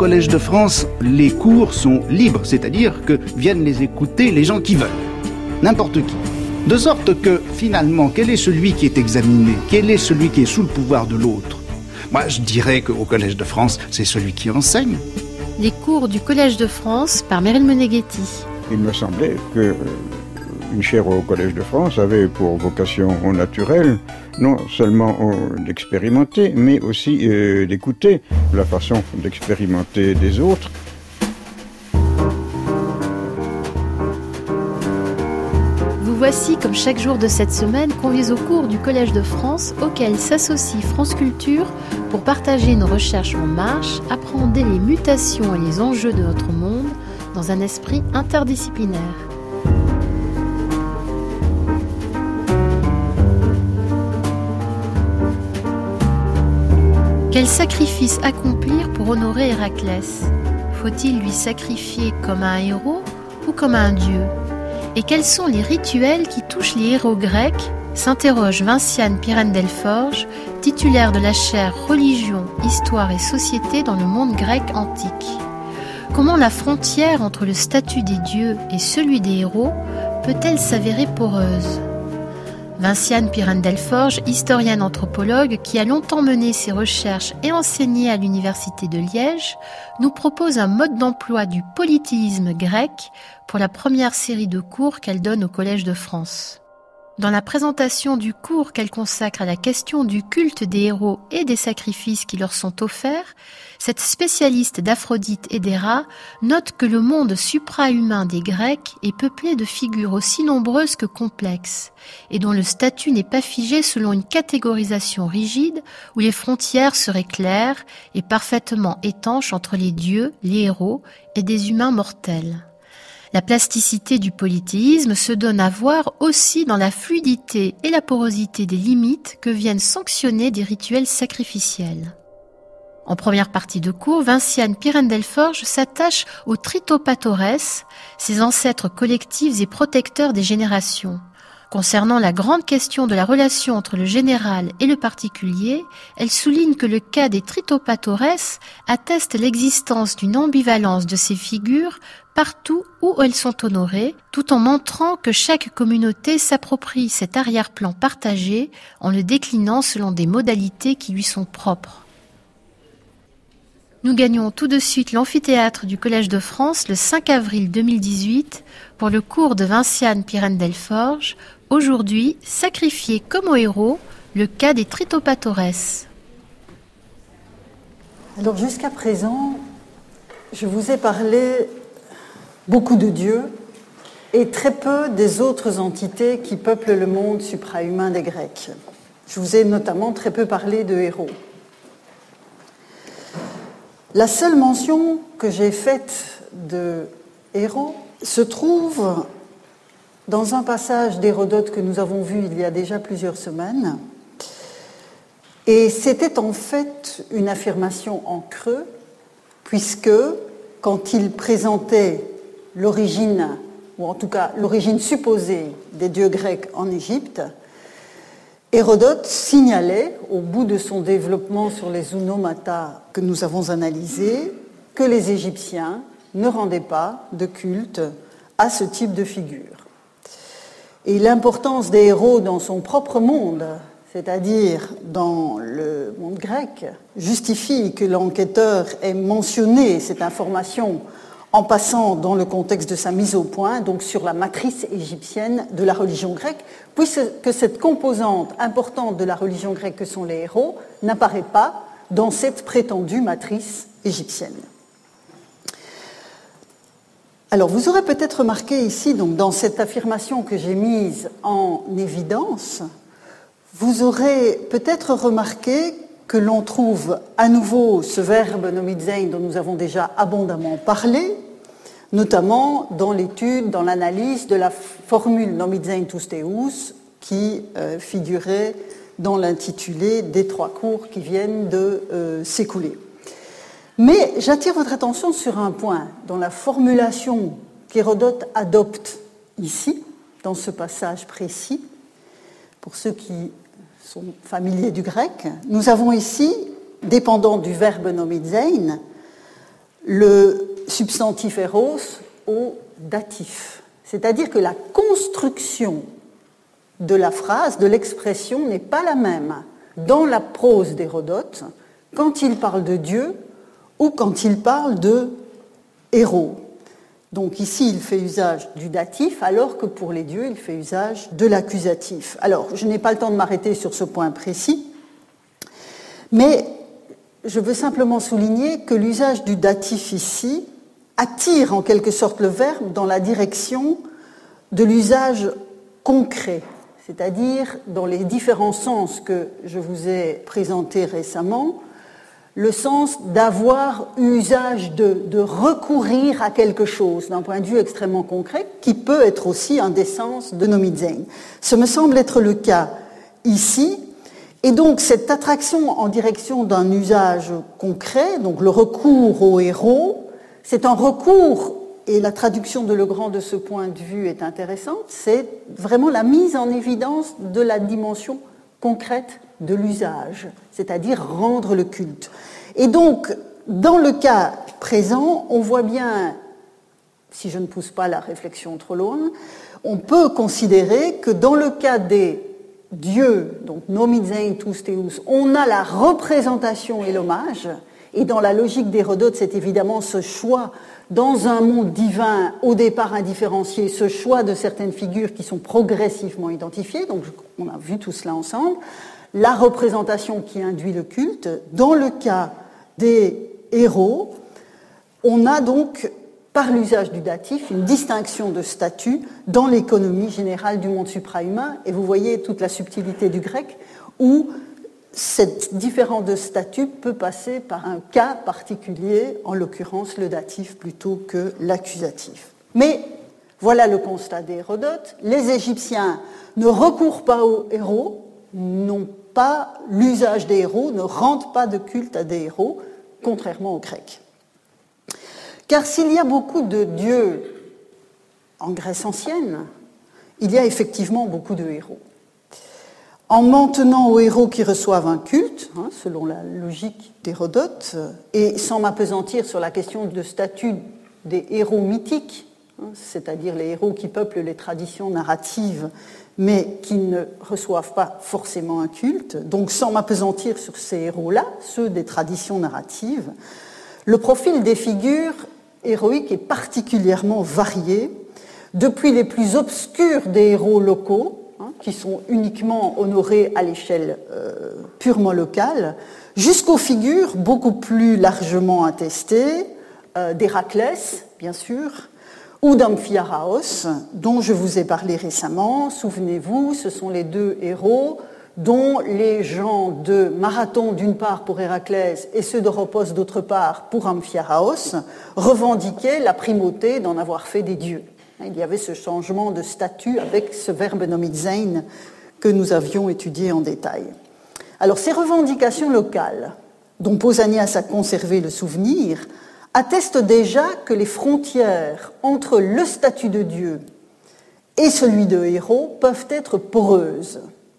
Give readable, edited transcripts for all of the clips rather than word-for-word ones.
Collège de France, les cours sont libres, c'est-à-dire que viennent les écouter les gens qui veulent, n'importe qui. De sorte que, finalement, quel est celui qui est examiné? Quel est celui qui est sous le pouvoir de l'autre? Moi, je dirais qu'au Collège de France, c'est celui qui enseigne. Les cours du Collège de France par Meryl Meneghetti. Il me semblait que une chaire au Collège de France avait pour vocation naturelle non seulement d'expérimenter, mais aussi d'écouter la façon d'expérimenter des autres. Vous voici, comme chaque jour de cette semaine, conviés au cours du Collège de France, auquel s'associe France Culture pour partager nos recherches en marche, appréhender les mutations et les enjeux de notre monde dans un esprit interdisciplinaire. Quel sacrifice accomplir pour honorer Héraclès? Faut-il lui sacrifier comme un héros ou comme un dieu? Et quels sont les rituels qui touchent les héros grecs? S'interroge Vinciane Pirène-Delforge, titulaire de la chaire Religion, Histoire et Société dans le monde grec antique. Comment la frontière entre le statut des dieux et celui des héros peut-elle s'avérer poreuse? Vinciane Pirène-Delforge, historienne anthropologue qui a longtemps mené ses recherches et enseigné à l'université de Liège, nous propose un mode d'emploi du polythéisme grec pour la première série de cours qu'elle donne au Collège de France. Dans la présentation du cours qu'elle consacre à la question du culte des héros et des sacrifices qui leur sont offerts, cette spécialiste d'Aphrodite et d'Héra note que le monde supra-humain des Grecs est peuplé de figures aussi nombreuses que complexes, et dont le statut n'est pas figé selon une catégorisation rigide où les frontières seraient claires et parfaitement étanches entre les dieux, les héros et des humains mortels. La plasticité du polythéisme se donne à voir aussi dans la fluidité et la porosité des limites que viennent sanctionner des rituels sacrificiels. En première partie de cours, Vinciane Pirène-Delforge s'attache aux Tritopatores, ses ancêtres collectifs et protecteurs des générations. Concernant la grande question de la relation entre le général et le particulier, elle souligne que le cas des Tritopatores atteste l'existence d'une ambivalence de ces figures partout où elles sont honorées, tout en montrant que chaque communauté s'approprie cet arrière-plan partagé en le déclinant selon des modalités qui lui sont propres. Nous gagnons tout de suite l'amphithéâtre du Collège de France le 5 avril 2018 pour le cours de Vinciane Pirène-Delforge, aujourd'hui sacrifié comme au héros, le cas des Tritopatores. Alors jusqu'à présent, je vous ai parlé beaucoup de dieux et très peu des autres entités qui peuplent le monde suprahumain des Grecs. Je vous ai notamment très peu parlé de héros. La seule mention que j'ai faite de héros se trouve dans un passage d'Hérodote que nous avons vu il y a déjà plusieurs semaines. Et c'était en fait une affirmation en creux, puisque quand il présentait l'origine, ou en tout cas l'origine supposée des dieux grecs en Égypte, Hérodote signalait, au bout de son développement sur les onomata que nous avons analysés, que les Égyptiens ne rendaient pas de culte à ce type de figure. Et l'importance des héros dans son propre monde, c'est-à-dire dans le monde grec, justifie que l'enquêteur ait mentionné cette information en passant dans le contexte de sa mise au point, donc sur la matrice égyptienne de la religion grecque, puisque cette composante importante de la religion grecque que sont les héros n'apparaît pas dans cette prétendue matrice égyptienne. Alors, vous aurez peut-être remarqué ici, donc, dans cette affirmation que j'ai mise en évidence, vous aurez peut-être remarqué que l'on trouve à nouveau ce verbe nomizein dont nous avons déjà abondamment parlé, notamment dans l'étude, dans l'analyse de la formule nomizein tous theous qui figurait dans l'intitulé des 3 cours qui viennent de s'écouler. Mais j'attire votre attention sur un point dans la formulation qu'Hérodote adopte ici, dans ce passage précis. Pour ceux qui sont familiers du grec, nous avons ici, dépendant du verbe nomizein, le substantif eros au datif. C'est-à-dire que la construction de la phrase, de l'expression, n'est pas la même dans la prose d'Hérodote quand il parle de Dieu ou quand il parle de héros. Donc ici, il fait usage du datif, alors que pour les dieux, il fait usage de l'accusatif. Alors, je n'ai pas le temps de m'arrêter sur ce point précis, mais je veux simplement souligner que l'usage du datif ici attire en quelque sorte le verbe dans la direction de l'usage concret, c'est-à-dire dans les différents sens que je vous ai présentés récemment, le sens d'avoir usage de recourir à quelque chose d'un point de vue extrêmement concret, qui peut être aussi un des sens de Nomizain. Ce me semble être le cas ici, et donc cette attraction en direction d'un usage concret, donc le recours au héros, c'est un recours, et la traduction de Legrand de ce point de vue est intéressante, c'est vraiment la mise en évidence de la dimension concrète de l'usage, c'est-à-dire rendre le culte. Et donc, dans le cas présent, on voit bien, si je ne pousse pas la réflexion trop loin, on peut considérer que dans le cas des dieux, donc Nomizain, tous Théous, on a la représentation et l'hommage, et dans la logique d'Hérodote, c'est évidemment ce choix dans un monde divin, au départ indifférencié, ce choix de certaines figures qui sont progressivement identifiées, donc on a vu tout cela ensemble, la représentation qui induit le culte. Dans le cas des héros, on a donc, par l'usage du datif, une distinction de statut dans l'économie générale du monde suprahumain, et vous voyez toute la subtilité du grec, où cette différence de statut peut passer par un cas particulier, en l'occurrence le datif plutôt que l'accusatif. Mais voilà le constat d'Hérodote, les Égyptiens ne recourent pas aux héros, n'ont pas l'usage des héros, ne rendent pas de culte à des héros, contrairement aux Grecs. Car s'il y a beaucoup de dieux en Grèce ancienne, il y a effectivement beaucoup de héros. En maintenant aux héros qui reçoivent un culte, selon la logique d'Hérodote, et sans m'appesantir sur la question de statut des héros mythiques, c'est-à-dire les héros qui peuplent les traditions narratives, mais qui ne reçoivent pas forcément un culte, donc sans m'appesantir sur ces héros-là, ceux des traditions narratives, le profil des figures héroïques est particulièrement varié, depuis les plus obscurs des héros locaux, qui sont uniquement honorés à l'échelle purement locale, jusqu'aux figures beaucoup plus largement attestées, d'Héraclès, bien sûr, ou d'Amphiaraos, dont je vous ai parlé récemment. Souvenez-vous, ce sont les deux héros dont les gens de Marathon d'une part pour Héraclès et ceux d'Oropos d'autre part pour Amphiaraos revendiquaient la primauté d'en avoir fait des dieux. Il y avait ce changement de statut avec ce verbe nomizain que nous avions étudié en détail. Alors ces revendications locales, dont Pausanias a conservé le souvenir, attestent déjà que les frontières entre le statut de Dieu et celui de héros peuvent être poreuses.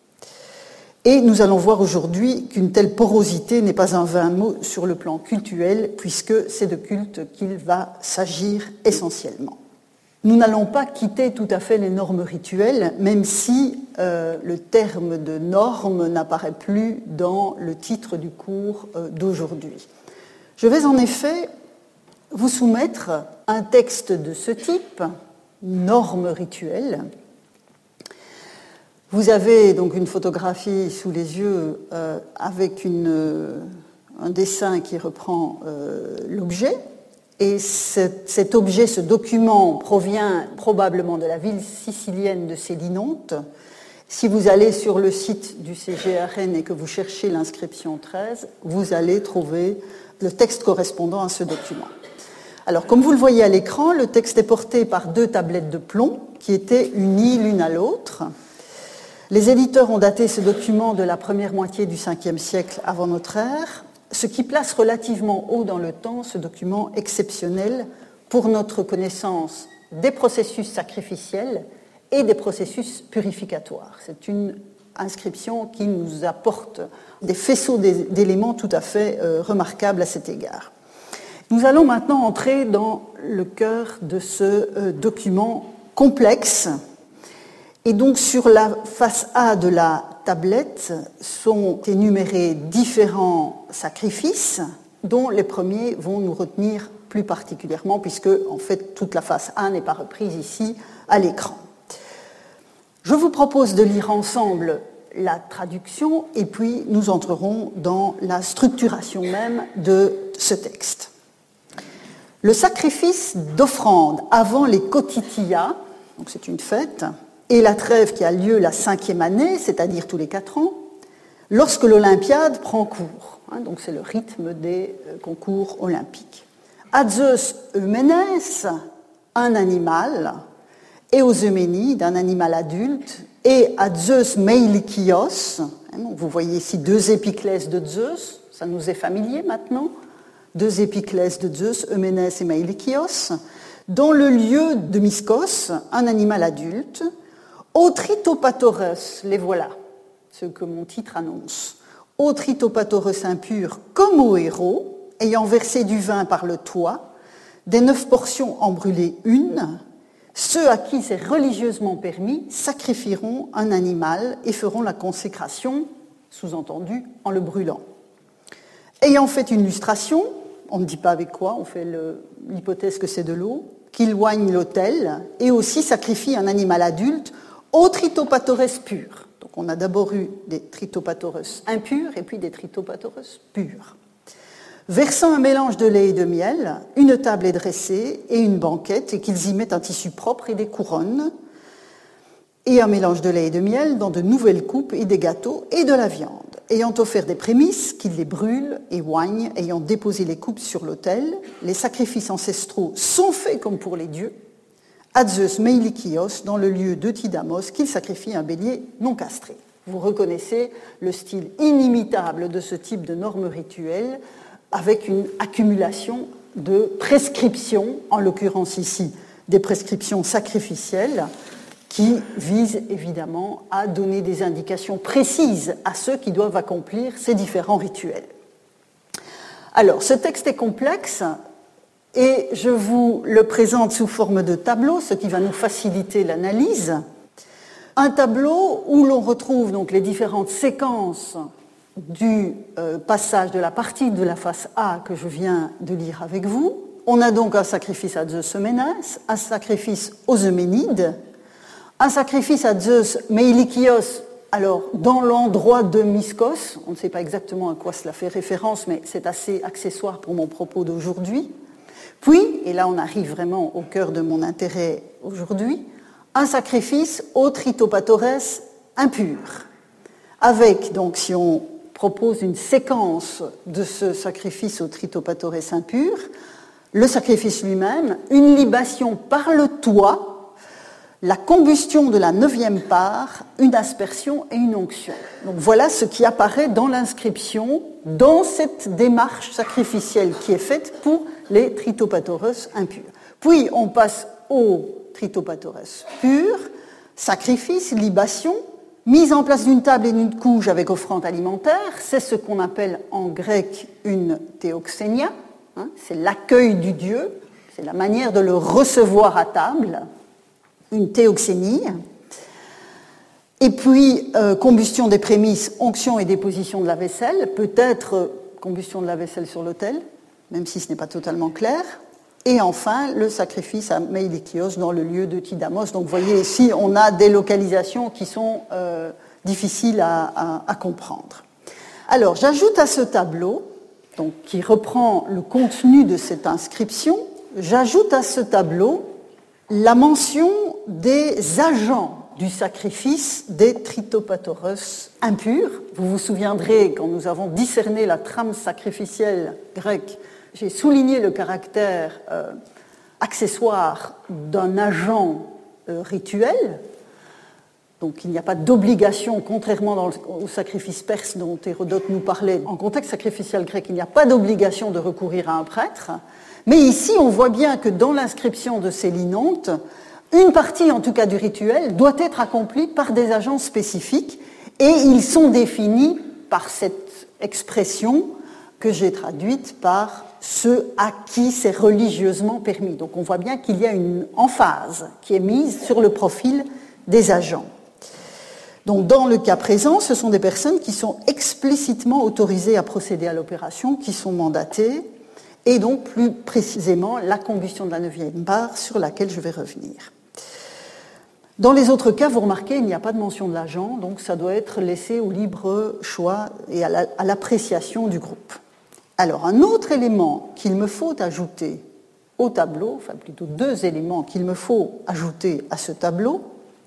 Et nous allons voir aujourd'hui qu'une telle porosité n'est pas un vain mot sur le plan cultuel, puisque c'est de culte qu'il va s'agir essentiellement. Nous n'allons pas quitter tout à fait les normes rituelles, même si le terme de norme n'apparaît plus dans le titre du cours d'aujourd'hui. Je vais en effet vous soumettre un texte de ce type, norme rituelle. Vous avez donc une photographie sous les yeux avec un dessin qui reprend l'objet. Et cet objet, ce document, provient probablement de la ville sicilienne de Sélinonte. Si vous allez sur le site du CGRN et que vous cherchez l'inscription 13, vous allez trouver le texte correspondant à ce document. Alors, comme vous le voyez à l'écran, le texte est porté par deux tablettes de plomb qui étaient unies l'une à l'autre. Les éditeurs ont daté ce document de la première moitié du 5e siècle avant notre ère, ce qui place relativement haut dans le temps ce document exceptionnel pour notre connaissance des processus sacrificiels et des processus purificatoires. C'est une inscription qui nous apporte des faisceaux d'éléments tout à fait remarquables à cet égard. Nous allons maintenant entrer dans le cœur de ce document complexe. Et donc sur la face A de la tablette sont énumérés différents sacrifices dont les premiers vont nous retenir plus particulièrement puisque en fait toute la face A n'est pas reprise ici à l'écran. Je vous propose de lire ensemble la traduction et puis nous entrerons dans la structuration même de ce texte. Le sacrifice d'offrande avant les Kotitiya, donc c'est une fête, et la trêve qui a lieu la 5e année, c'est-à-dire tous les 4 ans, lorsque l'Olympiade prend cours. Donc c'est le rythme des concours olympiques. À Zeus Euménès, un animal, et aux Euménides, un animal adulte, et à Zeus Meilikios, vous voyez ici 2 épiclèses de Zeus, ça nous est familier maintenant, 2 épiclèses de Zeus, Euménès et Meilikios, dans le lieu de Myskos, un animal adulte, aux Tritopatores, les voilà, ce que mon titre annonce, aux Tritopatores impurs comme aux héros, ayant versé du vin par le toit, des 9 portions en brûler une, ceux à qui c'est religieusement permis sacrifieront un animal et feront la consécration, sous-entendu, en le brûlant. Ayant fait une lustration, on ne dit pas avec quoi, on fait l'hypothèse que c'est de l'eau, qu'ils loignent l'autel et aussi sacrifient un animal adulte aux Tritopatores purs. Donc on a d'abord eu des Tritopatores impurs et puis des Tritopatores purs. Versant un mélange de lait et de miel, une table est dressée et une banquette et qu'ils y mettent un tissu propre et des couronnes et un mélange de lait et de miel dans de nouvelles coupes et des gâteaux et de la viande. Ayant offert des prémices, qu'ils les brûlent et oignent, ayant déposé les coupes sur l'autel, les sacrifices ancestraux sont faits comme pour les dieux, à Zeus Meilikios, dans le lieu d'Eutydamos, qu'il sacrifie un bélier non castré. Vous reconnaissez le style inimitable de ce type de normes rituelles, avec une accumulation de prescriptions, en l'occurrence ici des prescriptions sacrificielles, qui visent évidemment à donner des indications précises à ceux qui doivent accomplir ces différents rituels. Alors, ce texte est complexe et je vous le présente sous forme de tableau, ce qui va nous faciliter l'analyse. Un tableau où l'on retrouve donc les différentes séquences du passage de la partie de la face A que je viens de lire avec vous. On a donc un sacrifice à Zeus Euménès, un sacrifice aux Euménides, un sacrifice à Zeus Meilikios, alors dans l'endroit de Myskos, on ne sait pas exactement à quoi cela fait référence, mais c'est assez accessoire pour mon propos d'aujourd'hui. Puis, et là on arrive vraiment au cœur de mon intérêt aujourd'hui, un sacrifice aux Tritopatores impurs, avec donc, si on propose une séquence de ce sacrifice aux Tritopatores impurs, le sacrifice lui-même, une libation par le toit, la combustion de la 9e part, une aspersion et une onction. Donc voilà ce qui apparaît dans l'inscription, dans cette démarche sacrificielle qui est faite pour les Tritopatores impurs. Puis on passe aux Tritopatores purs, sacrifice, libation, mise en place d'une table et d'une couche avec offrande alimentaire, c'est ce qu'on appelle en grec une théoxénia, c'est l'accueil du Dieu, c'est la manière de le recevoir à table, une théoxénie. Et puis, combustion des prémices, onction et déposition de la vaisselle, peut-être combustion de la vaisselle sur l'autel, même si ce n'est pas totalement clair. Et enfin, le sacrifice à Meilikios dans le lieu d'Eutydamos. Donc, vous voyez ici, on a des localisations qui sont difficiles à comprendre. Alors, j'ajoute à ce tableau, donc, qui reprend le contenu de cette inscription, j'ajoute à ce tableau la mention des agents du sacrifice des Tritopatores impurs. Vous vous souviendrez, quand nous avons discerné la trame sacrificielle grecque, j'ai souligné le caractère accessoire d'un agent rituel. Donc il n'y a pas d'obligation, contrairement au sacrifice perse dont Hérodote nous parlait, en contexte sacrificiel grec, il n'y a pas d'obligation de recourir à un prêtre. Mais ici, on voit bien que dans l'inscription de Célinonte, une partie, en tout cas du rituel, doit être accomplie par des agents spécifiques et ils sont définis par cette expression que j'ai traduite par ceux à qui c'est religieusement permis. Donc on voit bien qu'il y a une emphase qui est mise sur le profil des agents. Donc dans le cas présent, ce sont des personnes qui sont explicitement autorisées à procéder à l'opération, qui sont mandatées, et donc plus précisément la combustion de la 9e barre sur laquelle je vais revenir. Dans les autres cas, vous remarquez, il n'y a pas de mention de l'agent, donc ça doit être laissé au libre choix et à l'appréciation du groupe. Alors, un autre élément qu'il me faut ajouter au tableau, enfin plutôt 2 éléments qu'il me faut ajouter à ce tableau,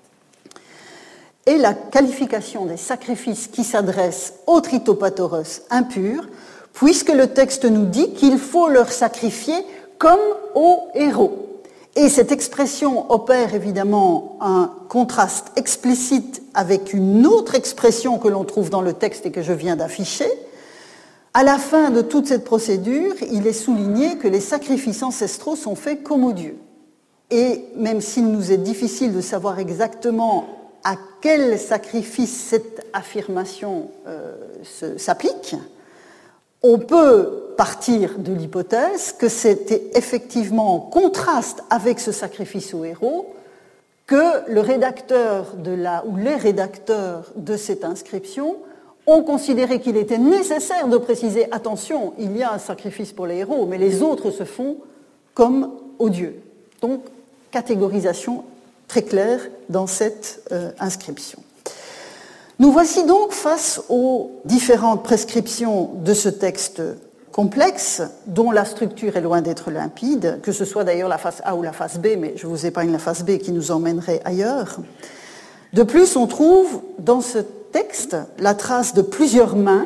est la qualification des sacrifices qui s'adressent aux tritopathoros impurs, puisque le texte nous dit qu'il faut leur sacrifier comme aux héros. Et cette expression opère évidemment un contraste explicite avec une autre expression que l'on trouve dans le texte et que je viens d'afficher. À la fin de toute cette procédure, il est souligné que les sacrifices ancestraux sont faits comme aux dieux. Et même s'il nous est difficile de savoir exactement à quel sacrifice cette affirmation s'applique, on peut partir de l'hypothèse que c'était effectivement en contraste avec ce sacrifice aux héros que le rédacteur ou les rédacteurs de cette inscription ont considéré qu'il était nécessaire de préciser « Attention, il y a un sacrifice pour les héros, mais les autres se font comme aux dieux ». Donc, catégorisation très claire dans cette inscription. Nous voici donc face aux différentes prescriptions de ce texte complexe, dont la structure est loin d'être limpide, que ce soit d'ailleurs la face A ou la face B, mais je vous épargne la face B qui nous emmènerait ailleurs. De plus, on trouve dans ce texte la trace de plusieurs mains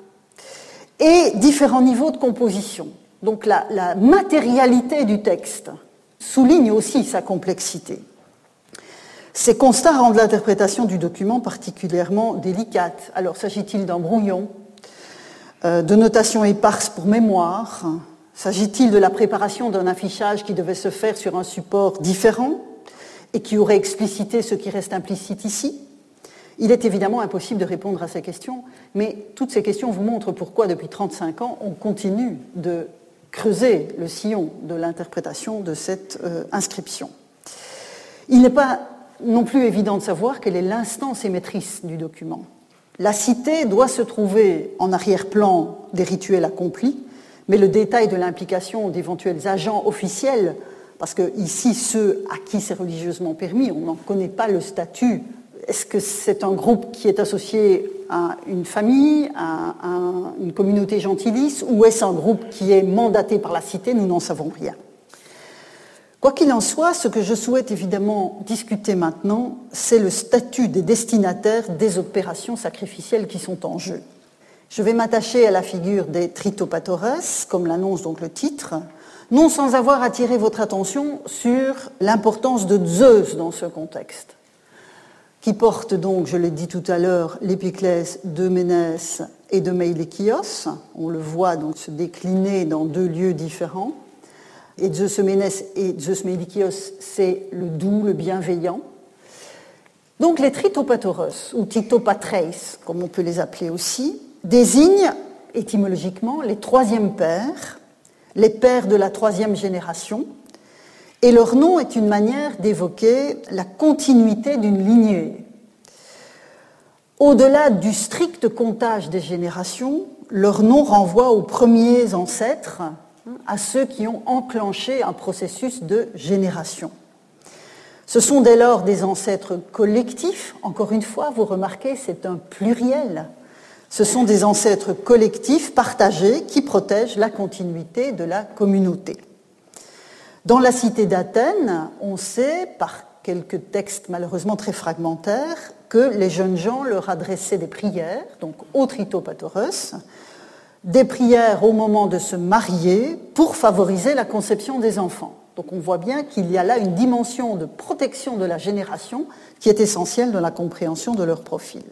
et différents niveaux de composition. Donc la matérialité du texte souligne aussi sa complexité. Ces constats rendent l'interprétation du document particulièrement délicate. Alors, s'agit-il d'un brouillon, de notations éparses pour mémoire? S'agit-il de la préparation d'un affichage qui devait se faire sur un support différent et qui aurait explicité ce qui reste implicite ici? Il est évidemment impossible de répondre à ces questions, mais toutes ces questions vous montrent pourquoi, depuis 35 ans, on continue de creuser le sillon de l'interprétation de cette inscription. Il n'est pas non plus évident de savoir quelle est l'instance émettrice du document. La cité doit se trouver en arrière-plan des rituels accomplis, mais le détail de l'implication d'éventuels agents officiels, parce que ici, ceux à qui c'est religieusement permis, on n'en connaît pas le statut. Est-ce que c'est un groupe qui est associé à une famille, à une communauté gentilice, ou est-ce un groupe qui est mandaté par la cité? Nous n'en savons rien. Quoi qu'il en soit, ce que je souhaite évidemment discuter maintenant, c'est le statut des destinataires des opérations sacrificielles qui sont en jeu. Je vais m'attacher à la figure des tritopathoros, comme l'annonce donc le titre, non sans avoir attiré votre attention sur l'importance de Zeus dans ce contexte, qui porte donc, je l'ai dit tout à l'heure, l'épiclèse de Ménès et de Meilékios. On le voit donc se décliner dans 2 lieux différents. Et Zeus Ménès et Zeus Meilékios, c'est le doux, le bienveillant. Donc les tritopathoros, ou tritopatreis, comme on peut les appeler aussi, désignent étymologiquement les 3e pères, les pères de la 3e génération, et leur nom est une manière d'évoquer la continuité d'une lignée. Au-delà du strict comptage des générations, leur nom renvoie aux premiers ancêtres, à ceux qui ont enclenché un processus de génération. Ce sont dès lors des ancêtres collectifs. Encore une fois, vous remarquez, c'est un pluriel. Ce sont des ancêtres collectifs partagés qui protègent la continuité de la communauté. Dans la cité d'Athènes, on sait, par quelques textes malheureusement très fragmentaires, que les jeunes gens leur adressaient des prières, donc aux tritopathoros, des prières au moment de se marier pour favoriser la conception des enfants. Donc on voit bien qu'il y a là une dimension de protection de la génération qui est essentielle dans la compréhension de leur profil.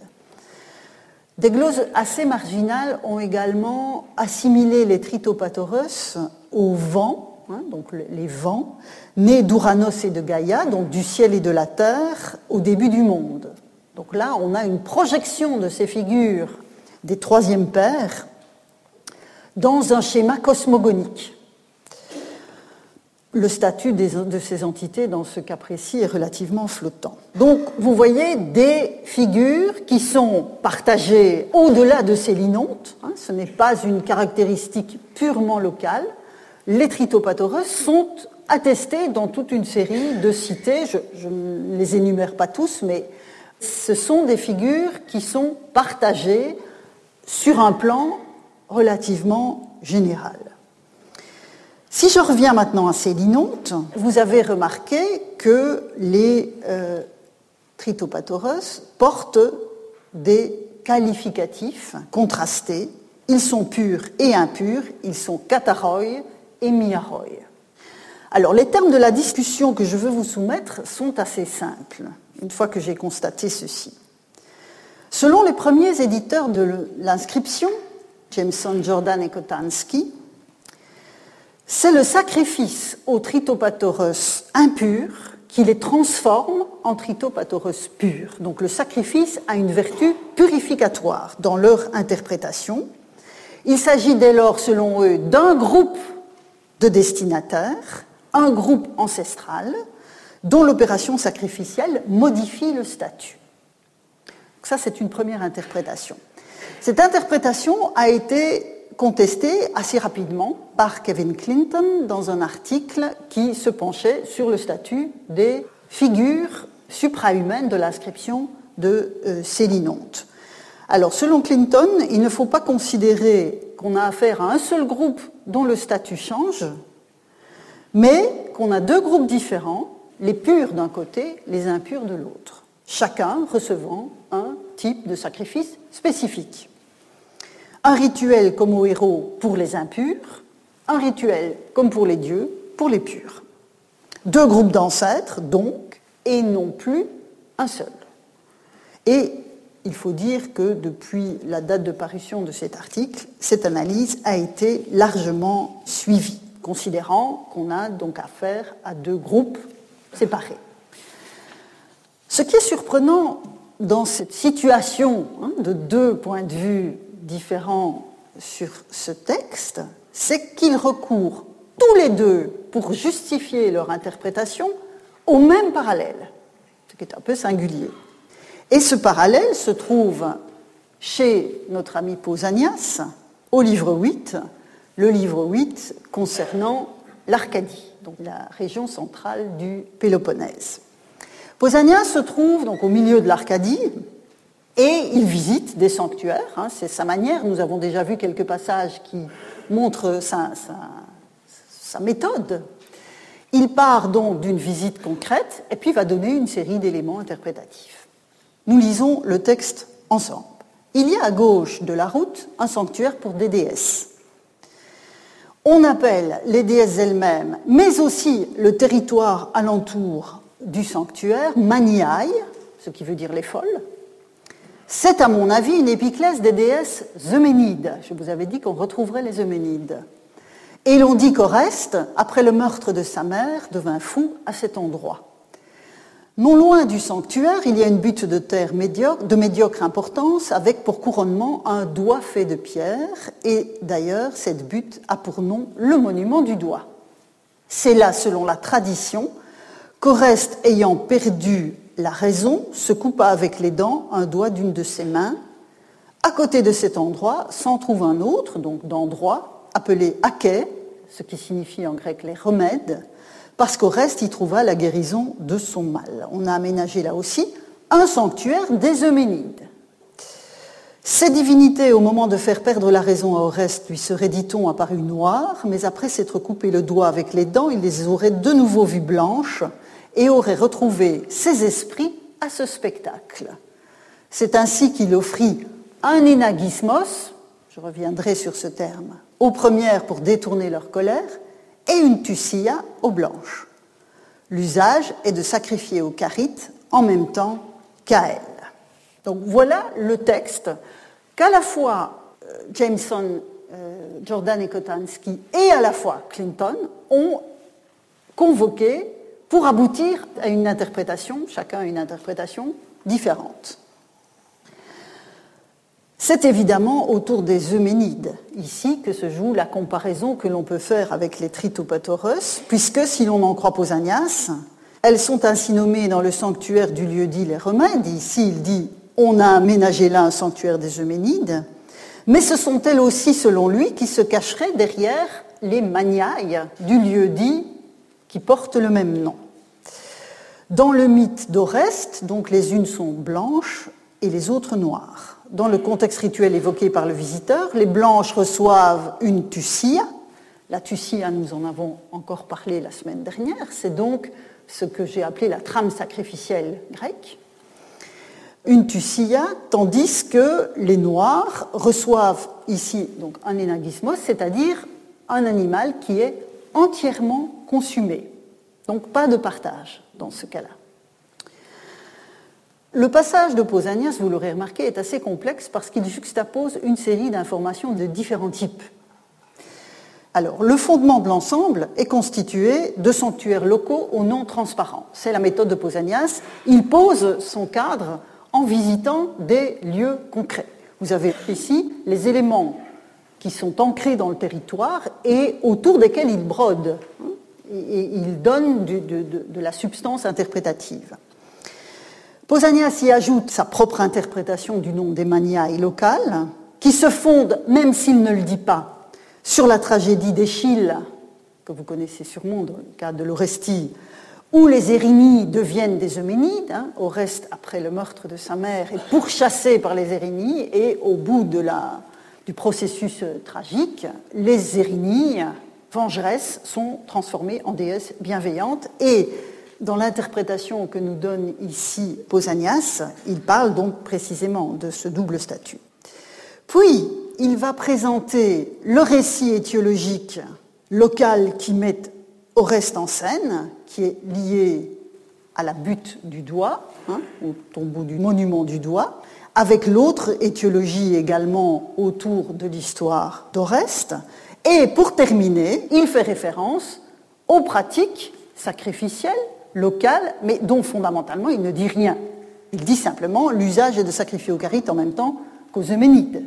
Des glosses assez marginales ont également assimilé les tritopathoros aux vents, donc les vents, nés d'Ouranos et de Gaïa, donc du ciel et de la terre, au début du monde. Donc là, on a une projection de ces figures des 3e pères dans un schéma cosmogonique. Le statut de ces entités, dans ce cas précis, est relativement flottant. Donc, vous voyez des figures qui sont partagées au-delà de ces linontes. Ce n'est pas une caractéristique purement locale. Les Tritopatauros sont attestés dans toute une série de cités. Je ne les énumère pas tous, mais ce sont des figures qui sont partagées sur un plan relativement général. Si je reviens maintenant à ces linontes, vous avez remarqué que les Tritopatauros portent des qualificatifs contrastés. Ils sont purs et impurs, ils sont kataroi et miaroi. Alors, les termes de la discussion que je veux vous soumettre sont assez simples, une fois que j'ai constaté ceci. Selon les premiers éditeurs de l'inscription, Jameson, Jordan et Kotansky, c'est le sacrifice aux Tritopatauros impurs qui les transforme en Tritopatauros purs. Donc le sacrifice a une vertu purificatoire dans leur interprétation. Il s'agit dès lors, selon eux, d'un groupe de destinataires, un groupe ancestral, dont l'opération sacrificielle modifie le statut. Donc ça, c'est une première interprétation. Cette interprétation a été contestée assez rapidement par Kevin Clinton dans un article qui se penchait sur le statut des figures suprahumaines de l'inscription de ces linontes. Alors, selon Clinton, il ne faut pas considérer qu'on a affaire à un seul groupe dont le statut change, mais qu'on a deux groupes différents, les purs d'un côté, les impurs de l'autre, chacun recevant un type de sacrifice spécifique. Un rituel comme au héros pour les impurs, un rituel comme pour les dieux, pour les purs. Deux groupes d'ancêtres, donc, et non plus un seul. Et il faut dire que depuis la date de parution de cet article, cette analyse a été largement suivie, considérant qu'on a donc affaire à deux groupes séparés. Ce qui est surprenant dans cette situation de deux points de vue différents sur ce texte, c'est qu'ils recourent tous les deux, pour justifier leur interprétation, au même parallèle, ce qui est un peu singulier. Et ce parallèle se trouve chez notre ami Pausanias, au livre 8, le livre 8 concernant l'Arcadie, donc la région centrale du Péloponnèse. Pausanias se trouve donc au milieu de l'Arcadie, et il visite des sanctuaires, c'est sa manière. Nous avons déjà vu quelques passages qui montrent sa méthode. Il part donc d'une visite concrète et puis va donner une série d'éléments interprétatifs. Nous lisons le texte ensemble. Il y a à gauche de la route un sanctuaire pour des déesses. On appelle les déesses elles-mêmes, mais aussi le territoire alentour du sanctuaire, Maniaï, ce qui veut dire les folles. C'est, à mon avis, une épiclèse des déesses Euménides. Je vous avais dit qu'on retrouverait les Euménides. Et l'on dit qu'Oreste, après le meurtre de sa mère, devint fou à cet endroit. Non loin du sanctuaire, il y a une butte de terre de médiocre importance, avec pour couronnement un doigt fait de pierre. Et d'ailleurs, cette butte a pour nom le monument du doigt. C'est là, selon la tradition, qu'Oreste, ayant perdu la raison, se coupa avec les dents un doigt d'une de ses mains. À côté de cet endroit s'en trouve un autre, donc d'endroit, appelé Aké, ce qui signifie en grec les remèdes, parce qu'Oreste y trouva la guérison de son mal. On a aménagé là aussi un sanctuaire des Euménides. Ces divinités, au moment de faire perdre la raison à Oreste, lui seraient, dit-on, apparues noires, mais après s'être coupé le doigt avec les dents, il les aurait de nouveau vues blanches, et aurait retrouvé ses esprits à ce spectacle. C'est ainsi qu'il offrit un énagismos, je reviendrai sur ce terme, aux premières pour détourner leur colère, et une tucia aux blanches. L'usage est de sacrifier aux Carites en même temps qu'à elles. Donc voilà le texte qu'à la fois Jameson, Jordan et Kotansky, et à la fois Clinton ont convoqué pour aboutir à une interprétation, chacun une interprétation différente. C'est évidemment autour des Euménides, ici, que se joue la comparaison que l'on peut faire avec les Tritopatoros, puisque, si l'on en croit Pausanias, elles sont ainsi nommées dans le sanctuaire du lieu dit les remèdes. Ici, il dit « on a aménagé là un sanctuaire des Euménides », mais ce sont elles aussi, selon lui, qui se cacheraient derrière les maniailles du lieu dit qui porte le même nom. Dans le mythe d'Oreste, donc les unes sont blanches et les autres noires. Dans le contexte rituel évoqué par le visiteur, les blanches reçoivent une tucia. La tucia, nous en avons encore parlé la semaine dernière, c'est donc ce que j'ai appelé la trame sacrificielle grecque. Une tucia, tandis que les noirs reçoivent ici donc un énagismos, c'est-à-dire un animal qui est entièrement consumé. Donc pas de partage dans ce cas-là. Le passage de Pausanias, vous l'aurez remarqué, est assez complexe parce qu'il juxtapose une série d'informations de différents types. Alors, le fondement de l'ensemble est constitué de sanctuaires locaux aux noms transparents. C'est la méthode de Pausanias. Il pose son cadre en visitant des lieux concrets. Vous avez ici les éléments qui sont ancrés dans le territoire et autour desquels il brode. Et il donne de la substance interprétative. Pausanias y ajoute sa propre interprétation du nom des maniailles locales, qui se fonde, même s'il ne le dit pas, sur la tragédie d'Échille, que vous connaissez sûrement dans le cas de l'Orestie, où les Érinies deviennent des Euménides. Oreste, après le meurtre de sa mère, est pourchassé par les Érinies, et au bout du processus tragique, les Érinies, vengeresses, sont transformées en déesses bienveillantes, et dans l'interprétation que nous donne ici Pausanias, il parle donc précisément de ce double statut. Puis, il va présenter le récit étiologique local qui met Oreste en scène, qui est lié à la butte du doigt, au tombeau du monument du doigt, avec l'autre étiologie également autour de l'histoire d'Oreste. Et pour terminer, il fait référence aux pratiques sacrificielles locales, mais dont fondamentalement il ne dit rien. Il dit simplement l'usage est de sacrifier aux Carites en même temps qu'aux Euménides.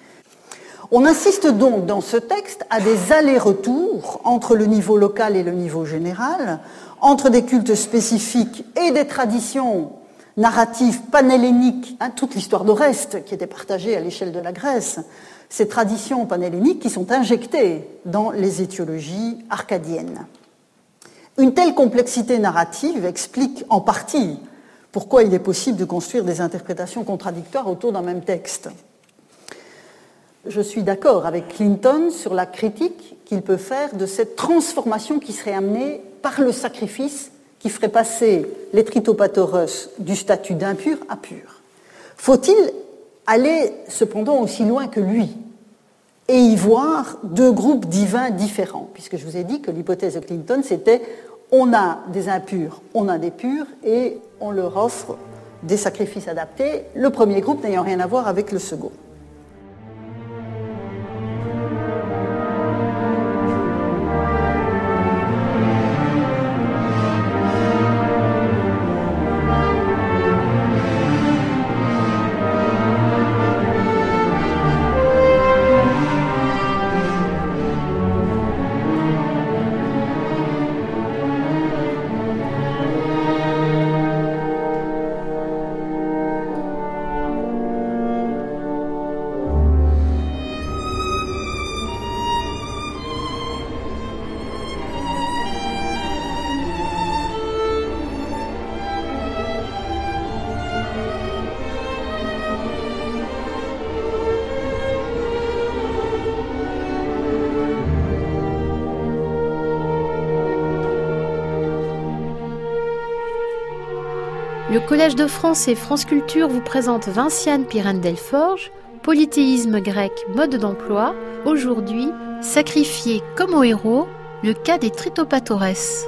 On insiste donc dans ce texte à des allers-retours entre le niveau local et le niveau général, entre des cultes spécifiques et des traditions narratives panhelléniques, toute l'histoire d'Oreste qui était partagée à l'échelle de la Grèce, ces traditions panhelléniques qui sont injectées dans les étiologies arcadiennes. Une telle complexité narrative explique en partie pourquoi il est possible de construire des interprétations contradictoires autour d'un même texte. Je suis d'accord avec Clinton sur la critique qu'il peut faire de cette transformation qui serait amenée par le sacrifice qui ferait passer les Tritopatoros du statut d'impur à pur. Faut-il aller cependant aussi loin que lui et y voir deux groupes divins différents, puisque je vous ai dit que l'hypothèse de Clinton, c'était on a des impurs, on a des purs, et on leur offre des sacrifices adaptés, le premier groupe n'ayant rien à voir avec le second. Le Collège de France et France Culture vous présente Vinciane Pirène-Delforge, Polythéisme grec, mode d'emploi. Aujourd'hui, sacrifié comme aux héros, le cas des Tritopatores.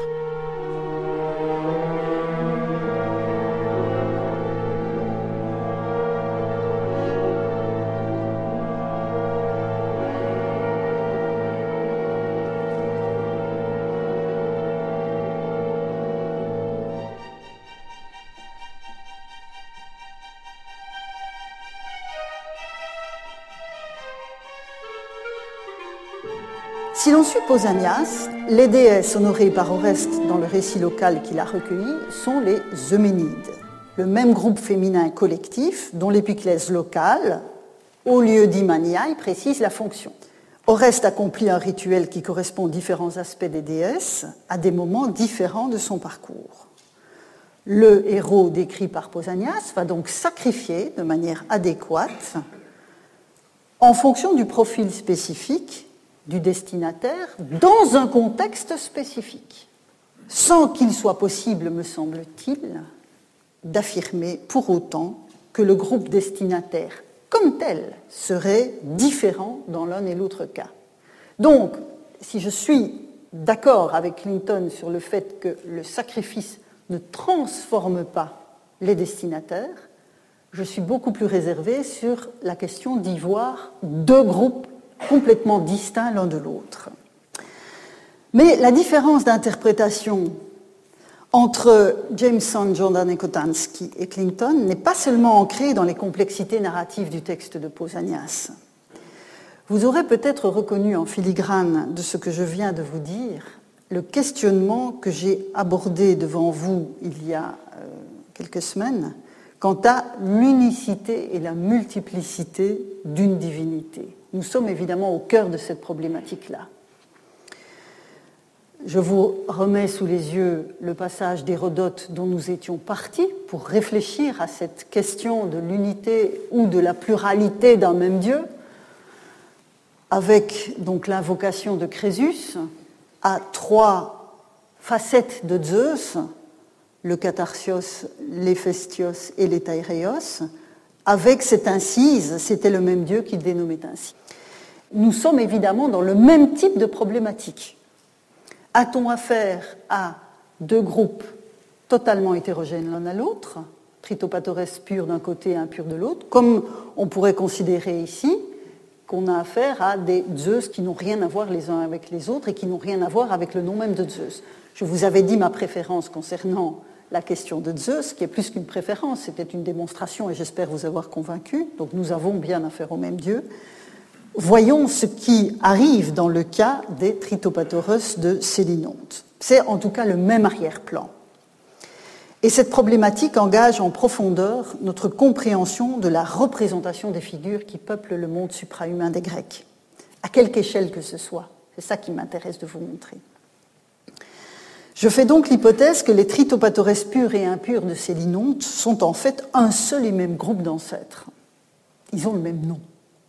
Si l'on suit Pausanias, les déesses honorées par Oreste dans le récit local qu'il a recueilli sont les Euménides, le même groupe féminin collectif dont l'épiclèse locale, au lieu d'Imaniae, précise la fonction. Oreste accomplit un rituel qui correspond aux différents aspects des déesses à des moments différents de son parcours. Le héros décrit par Pausanias va donc sacrifier de manière adéquate en fonction du profil spécifique du destinataire dans un contexte spécifique, sans qu'il soit possible, me semble-t-il, d'affirmer pour autant que le groupe destinataire comme tel serait différent dans l'un et l'autre cas. Donc, si je suis d'accord avec Clinton sur le fait que le sacrifice ne transforme pas les destinataires, je suis beaucoup plus réservée sur la question d'y voir deux groupes complètement distincts l'un de l'autre. Mais la différence d'interprétation entre Jameson, Jordan et Kotansky et Clinton n'est pas seulement ancrée dans les complexités narratives du texte de Pausanias. Vous aurez peut-être reconnu en filigrane de ce que je viens de vous dire le questionnement que j'ai abordé devant vous il y a quelques semaines quant à l'unicité et la multiplicité d'une divinité. Nous sommes évidemment au cœur de cette problématique-là. Je vous remets sous les yeux le passage d'Hérodote dont nous étions partis pour réfléchir à cette question de l'unité ou de la pluralité d'un même Dieu, avec donc l'invocation de Crésus à trois facettes de Zeus, le Katarsios, l'Héphaïstos et l'Étaireios, avec cette incise, c'était le même Dieu qu'il dénommait ainsi. Nous sommes évidemment dans le même type de problématique. A-t-on affaire à deux groupes totalement hétérogènes l'un à l'autre, tritopatores purs d'un côté et impurs de l'autre, comme on pourrait considérer ici qu'on a affaire à des Zeus qui n'ont rien à voir les uns avec les autres et qui n'ont rien à voir avec le nom même de Zeus. Je vous avais dit ma préférence concernant la question de Zeus, qui est plus qu'une préférence, c'était une démonstration et j'espère vous avoir convaincu. Donc nous avons bien affaire au même Dieu. Voyons ce qui arrive dans le cas des tritopatoros de Sélinonte. C'est en tout cas le même arrière-plan. Et cette problématique engage en profondeur notre compréhension de la représentation des figures qui peuplent le monde suprahumain des Grecs, à quelque échelle que ce soit. C'est ça qui m'intéresse de vous montrer. Je fais donc l'hypothèse que les tritopatores purs et impurs de Sélinonte sont en fait un seul et même groupe d'ancêtres. Ils ont le même nom.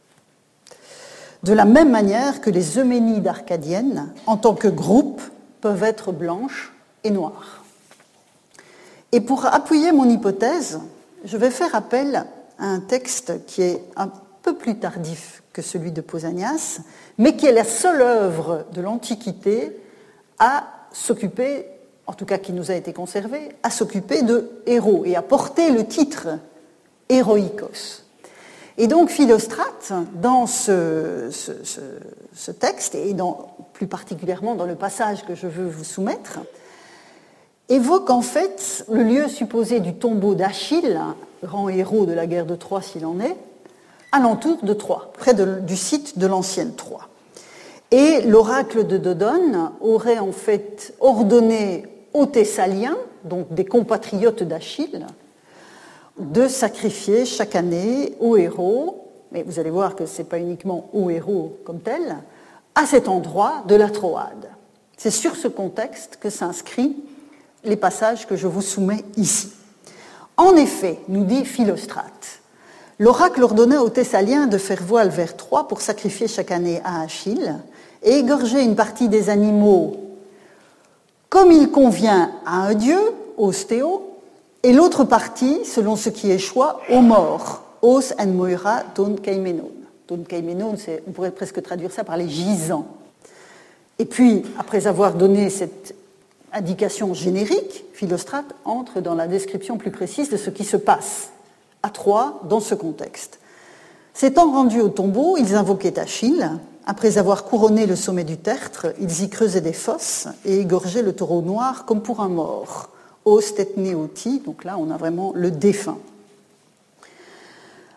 De la même manière que les Euménides arcadiennes, en tant que groupe, peuvent être blanches et noires. Et pour appuyer mon hypothèse, je vais faire appel à un texte qui est un peu plus tardif que celui de Pausanias, mais qui est la seule œuvre de l'Antiquité à s'occuper, en tout cas qui nous a été conservée, à s'occuper de héros et à porter le titre héroïkos. Et donc Philostrate, dans ce texte, et plus particulièrement dans le passage que je veux vous soumettre, évoque en fait le lieu supposé du tombeau d'Achille, grand héros de la guerre de Troie s'il en est, alentour de Troie, près du site de l'ancienne Troie. Et l'oracle de Dodone aurait en fait ordonné aux Thessaliens, donc des compatriotes d'Achille, de sacrifier chaque année aux héros, mais vous allez voir que ce n'est pas uniquement aux héros comme tel, à cet endroit de la Troade. C'est sur ce contexte que s'inscrivent les passages que je vous soumets ici. En effet, nous dit Philostrate, l'oracle ordonna aux Thessaliens de faire voile vers Troie pour sacrifier chaque année à Achille et égorger une partie des animaux comme il convient à un dieu, ostéo, et l'autre partie, selon ce qui est choix, aux morts, os en moira ton kaimenon. Ton kaimenon, on pourrait presque traduire ça par les gisants. Et puis, après avoir donné cette indication générique, Philostrate entre dans la description plus précise de ce qui se passe à Troie dans ce contexte. S'étant rendus au tombeau, ils invoquaient Achille. Après avoir couronné le sommet du tertre, ils y creusaient des fosses et égorgeaient le taureau noir comme pour un mort. Os et neoti, donc là on a vraiment le défunt.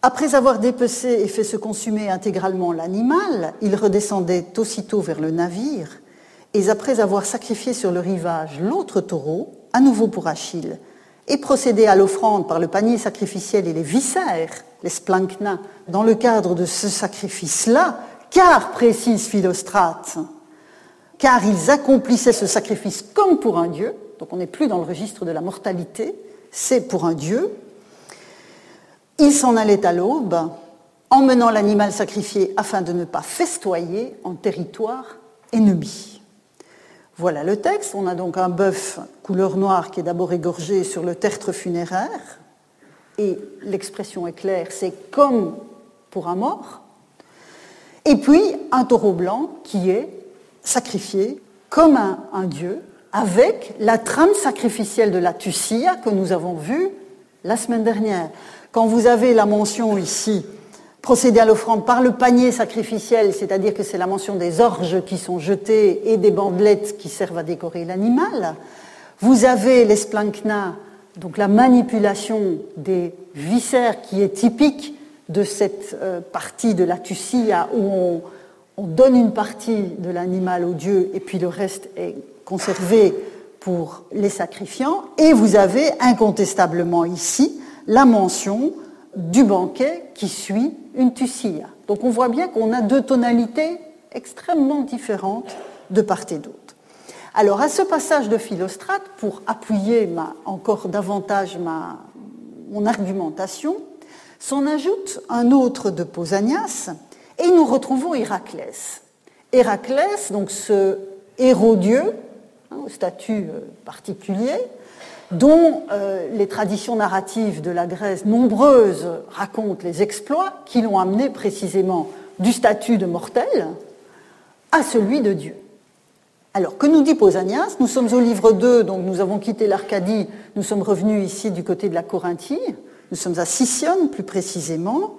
Après avoir dépecé et fait se consumer intégralement l'animal, il redescendait aussitôt vers le navire, et après avoir sacrifié sur le rivage l'autre taureau, à nouveau pour Achille, et procédé à l'offrande par le panier sacrificiel et les viscères, les splankna, dans le cadre de ce sacrifice-là, car, précise Philostrate, car ils accomplissaient ce sacrifice comme pour un dieu, donc on n'est plus dans le registre de la mortalité, c'est pour un dieu. Ils s'en allaient à l'aube, emmenant l'animal sacrifié afin de ne pas festoyer en territoire ennemi. Voilà le texte. On a donc un bœuf couleur noire qui est d'abord égorgé sur le tertre funéraire, et l'expression est claire, c'est comme pour un mort. Et puis un taureau blanc qui est sacrifié comme un dieu, avec la trame sacrificielle de la Tucia que nous avons vue la semaine dernière. Quand vous avez la mention ici, procéder à l'offrande par le panier sacrificiel, c'est-à-dire que c'est la mention des orges qui sont jetées et des bandelettes qui servent à décorer l'animal, vous avez les splankna, donc la manipulation des viscères qui est typique de cette partie de la Tucia où on donne une partie de l'animal au dieu et puis le reste est conservé pour les sacrifiants. Et vous avez incontestablement ici la mention du banquet qui suit une Tucia. Donc on voit bien qu'on a deux tonalités extrêmement différentes de part et d'autre. Alors à ce passage de Philostrate, pour appuyer encore davantage mon argumentation, s'en ajoute un autre de Pausanias, et nous retrouvons Héraclès. Héraclès, donc ce héros-dieu, au statut particulier, dont les traditions narratives de la Grèce nombreuses racontent les exploits qui l'ont amené précisément du statut de mortel à celui de Dieu. Alors, que nous dit Pausanias ? Nous sommes au livre 2, donc nous avons quitté l'Arcadie, nous sommes revenus ici du côté de la Corinthie, nous sommes à Sicyone plus précisément,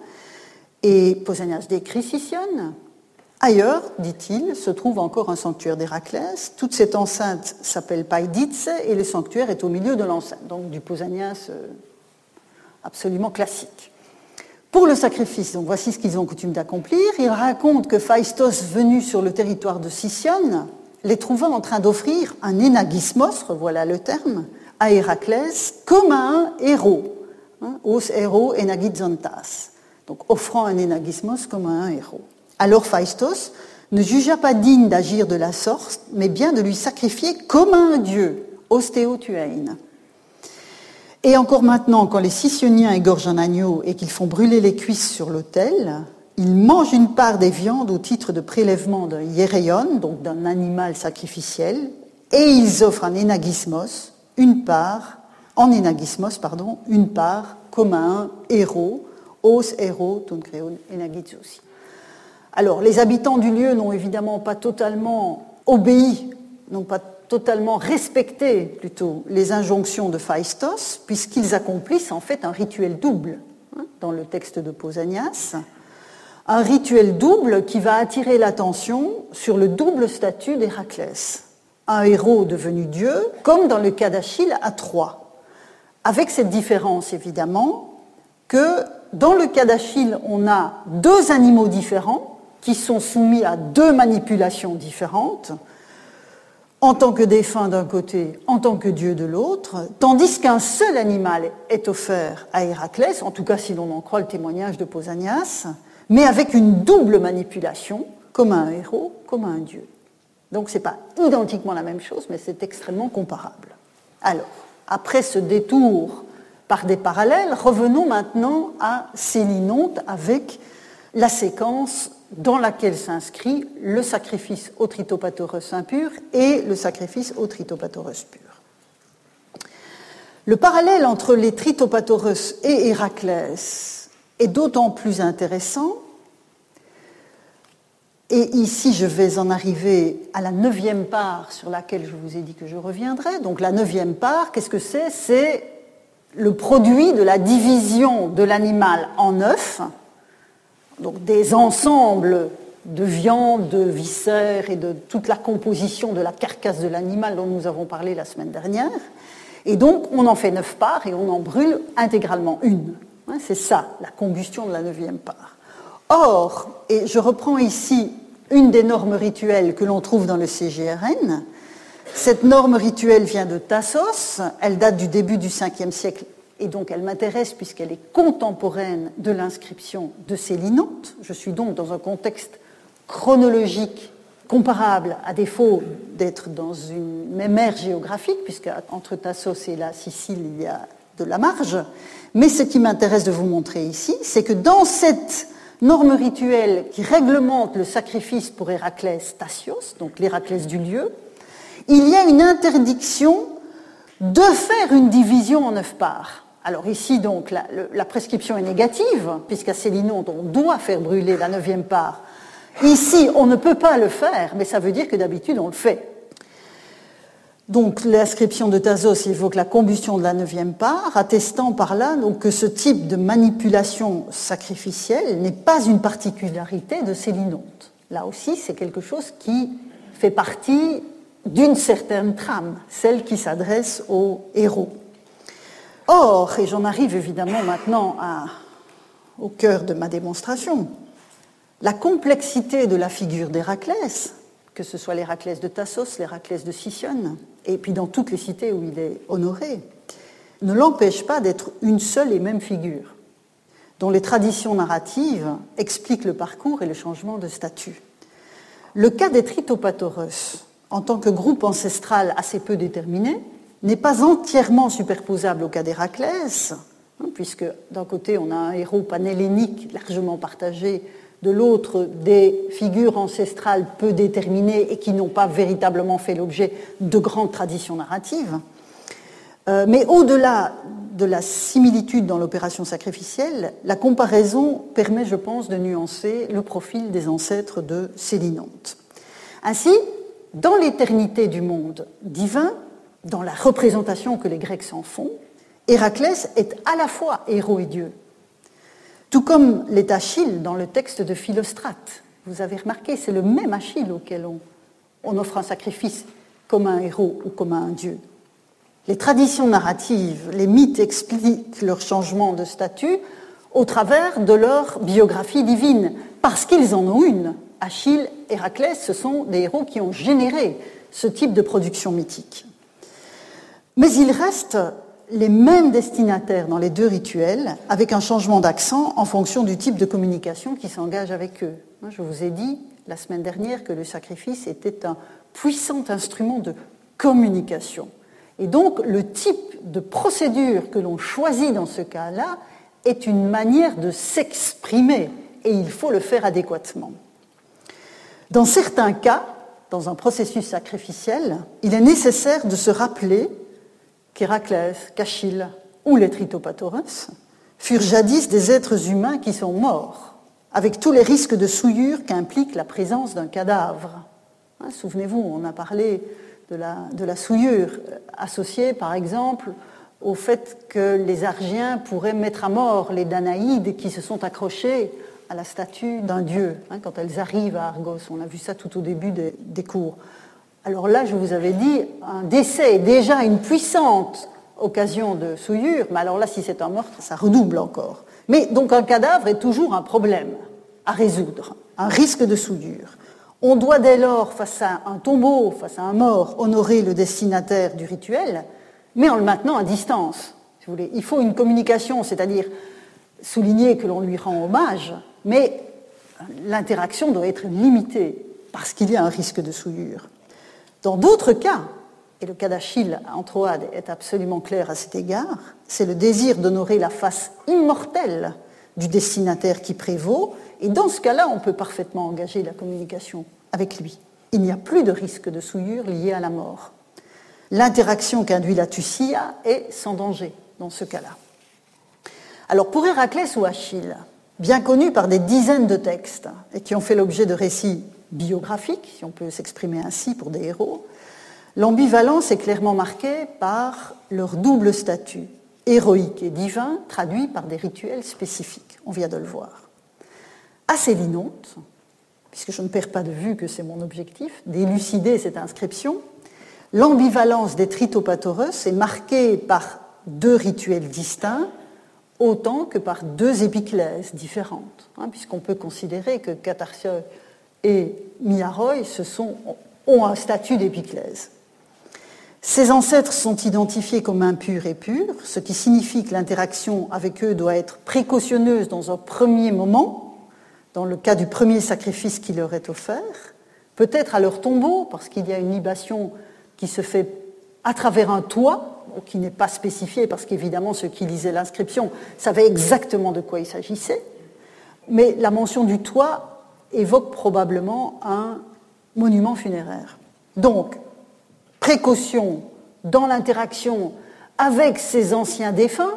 et Pausanias décrit Sicyone. Ailleurs, dit-il, se trouve encore un sanctuaire d'Héraclès. Toute cette enceinte s'appelle Paidice et le sanctuaire est au milieu de l'enceinte. Donc du Pausanias absolument classique. Pour le sacrifice, donc voici ce qu'ils ont coutume d'accomplir. Ils racontent que Phaistos, venu sur le territoire de Sicyone, les trouva en train d'offrir un énagismos, revoilà le terme, à Héraclès, comme à un héros. Os héros enagizontas. Donc offrant un énagismos comme à un héros. Alors Phaistos ne jugea pas digne d'agir de la sorte, mais bien de lui sacrifier comme un dieu, ostéotuein. Et encore maintenant, quand les Sicyoniens égorgent un agneau et qu'ils font brûler les cuisses sur l'autel, ils mangent une part des viandes au titre de prélèvement d'un hiereion, donc d'un animal sacrificiel, et ils offrent un énagismos, une part comme à un héros, os héros, ton créon enagizousi. Alors, les habitants du lieu n'ont évidemment pas totalement obéi, n'ont pas totalement respecté, plutôt, les injonctions de Phaistos, puisqu'ils accomplissent en fait un rituel double, dans le texte de Pausanias. Un rituel double qui va attirer l'attention sur le double statut d'Héraclès. Un héros devenu dieu, comme dans le cas d'Achille à Troie. Avec cette différence, évidemment, que dans le cas d'Achille, on a deux animaux différents, qui sont soumis à deux manipulations différentes, en tant que défunt d'un côté, en tant que dieu de l'autre, tandis qu'un seul animal est offert à Héraclès, en tout cas si l'on en croit le témoignage de Pausanias, mais avec une double manipulation, comme un héros, comme un dieu. Donc ce n'est pas identiquement la même chose, mais c'est extrêmement comparable. Alors, après ce détour par des parallèles, revenons maintenant à Célinonte avec la séquence dans laquelle s'inscrit le sacrifice au Tritopathoros impur et le sacrifice au Tritopathoros pur. Le parallèle entre les Tritopathoros et Héraclès est d'autant plus intéressant, et ici je vais en arriver à la 9e part sur laquelle je vous ai dit que je reviendrai. Donc la 9e part, qu'est-ce que c'est ? C'est le produit de la division de l'animal en 9, donc des ensembles de viande, de viscères et de toute la composition de la carcasse de l'animal dont nous avons parlé la semaine dernière. Et donc on en fait 9 parts et on en brûle intégralement une. C'est ça, la combustion de la 9e part. Or, et je reprends ici une des normes rituelles que l'on trouve dans le CGRN, cette norme rituelle vient de Tassos, elle date du début du 5e siècle, et donc elle m'intéresse puisqu'elle est contemporaine de l'inscription de Sélinonte. Je suis donc dans un contexte chronologique comparable, à défaut d'être dans une même ère géographique, puisque entre Tassos et la Sicile, il y a de la marge. Mais ce qui m'intéresse de vous montrer ici, c'est que dans cette norme rituelle qui réglemente le sacrifice pour Héraclès Stasios, donc l'Héraclès du lieu, il y a une interdiction de faire une division en 9 parts. Alors ici, donc, la prescription est négative, puisqu'à Sélinonte, on doit faire brûler la 9e part. Ici, on ne peut pas le faire, mais ça veut dire que d'habitude, on le fait. Donc, l'inscription de Tassos évoque la combustion de la 9e part, attestant par là donc, que ce type de manipulation sacrificielle n'est pas une particularité de Sélinonte. Là aussi, c'est quelque chose qui fait partie d'une certaine trame, celle qui s'adresse aux héros. Or, et j'en arrive évidemment maintenant au cœur de ma démonstration, la complexité de la figure d'Héraclès, que ce soit l'Héraclès de Tassos, l'Héraclès de Sicyone, et puis dans toutes les cités où il est honoré, ne l'empêche pas d'être une seule et même figure, dont les traditions narratives expliquent le parcours et le changement de statut. Le cas des Tritopatoros, en tant que groupe ancestral assez peu déterminé, n'est pas entièrement superposable au cas d'Héraclès, puisque d'un côté on a un héros panhellénique largement partagé, de l'autre des figures ancestrales peu déterminées et qui n'ont pas véritablement fait l'objet de grandes traditions narratives. Mais au-delà de la similitude dans l'opération sacrificielle, la comparaison permet, je pense, de nuancer le profil des ancêtres de Sélinonte. Ainsi, dans l'éternité du monde divin, dans la représentation que les Grecs s'en font, Héraclès est à la fois héros et dieu. Tout comme l'est Achille dans le texte de Philostrate. Vous avez remarqué, c'est le même Achille auquel on offre un sacrifice comme un héros ou comme un dieu. Les traditions narratives, les mythes expliquent leur changement de statut au travers de leur biographie divine, parce qu'ils en ont une. Achille, Héraclès, ce sont des héros qui ont généré ce type de production mythique. Mais il reste les mêmes destinataires dans les deux rituels, avec un changement d'accent en fonction du type de communication qui s'engage avec eux. Je vous ai dit la semaine dernière que le sacrifice était un puissant instrument de communication. Et donc, le type de procédure que l'on choisit dans ce cas-là est une manière de s'exprimer, et il faut le faire adéquatement. Dans certains cas, dans un processus sacrificiel, il est nécessaire de se rappeler qu'Héraclès, qu'Achille ou les Tritopatoros furent jadis des êtres humains qui sont morts, avec tous les risques de souillure qu'implique la présence d'un cadavre. Souvenez-vous, on a parlé de la souillure associée, par exemple, au fait que les Argiens pourraient mettre à mort les Danaïdes qui se sont accrochés à la statue d'un dieu, quand elles arrivent à Argos. On a vu ça tout au début des cours. Alors là, je vous avais dit, un décès est déjà une puissante occasion de souillure, mais alors là, si c'est un meurtre, ça redouble encore. Mais donc un cadavre est toujours un problème à résoudre, un risque de souillure. On doit dès lors, face à un tombeau, face à un mort, honorer le destinataire du rituel, mais en le maintenant à distance. Si vous voulez. Il faut une communication, c'est-à-dire souligner que l'on lui rend hommage, mais l'interaction doit être limitée parce qu'il y a un risque de souillure. Dans d'autres cas, et le cas d'Achille en Troade est absolument clair à cet égard, c'est le désir d'honorer la face immortelle du destinataire qui prévaut, et dans ce cas-là, on peut parfaitement engager la communication avec lui. Il n'y a plus de risque de souillure lié à la mort. L'interaction qu'induit la tusia est sans danger dans ce cas-là. Alors pour Héraclès ou Achille, bien connus par des dizaines de textes et qui ont fait l'objet de récits biographiques, si on peut s'exprimer ainsi pour des héros, l'ambivalence est clairement marquée par leur double statut, héroïque et divin, traduit par des rituels spécifiques. On vient de le voir. À Sélinonte, puisque je ne perds pas de vue que c'est mon objectif, d'élucider cette inscription, l'ambivalence des Tritopatoros est marquée par deux rituels distincts, autant que par deux épiclèses différentes, puisqu'on peut considérer que Catartieu et Miaroi ont un statut d'épiclèse. Ces ancêtres sont identifiés comme impurs et purs, ce qui signifie que l'interaction avec eux doit être précautionneuse dans un premier moment, dans le cas du premier sacrifice qui leur est offert, peut-être à leur tombeau, parce qu'il y a une libation qui se fait à travers un toit, qui n'est pas spécifié, parce qu'évidemment ceux qui lisaient l'inscription savaient exactement de quoi il s'agissait, mais la mention du toit évoque probablement un monument funéraire. Donc, précaution dans l'interaction avec ces anciens défunts,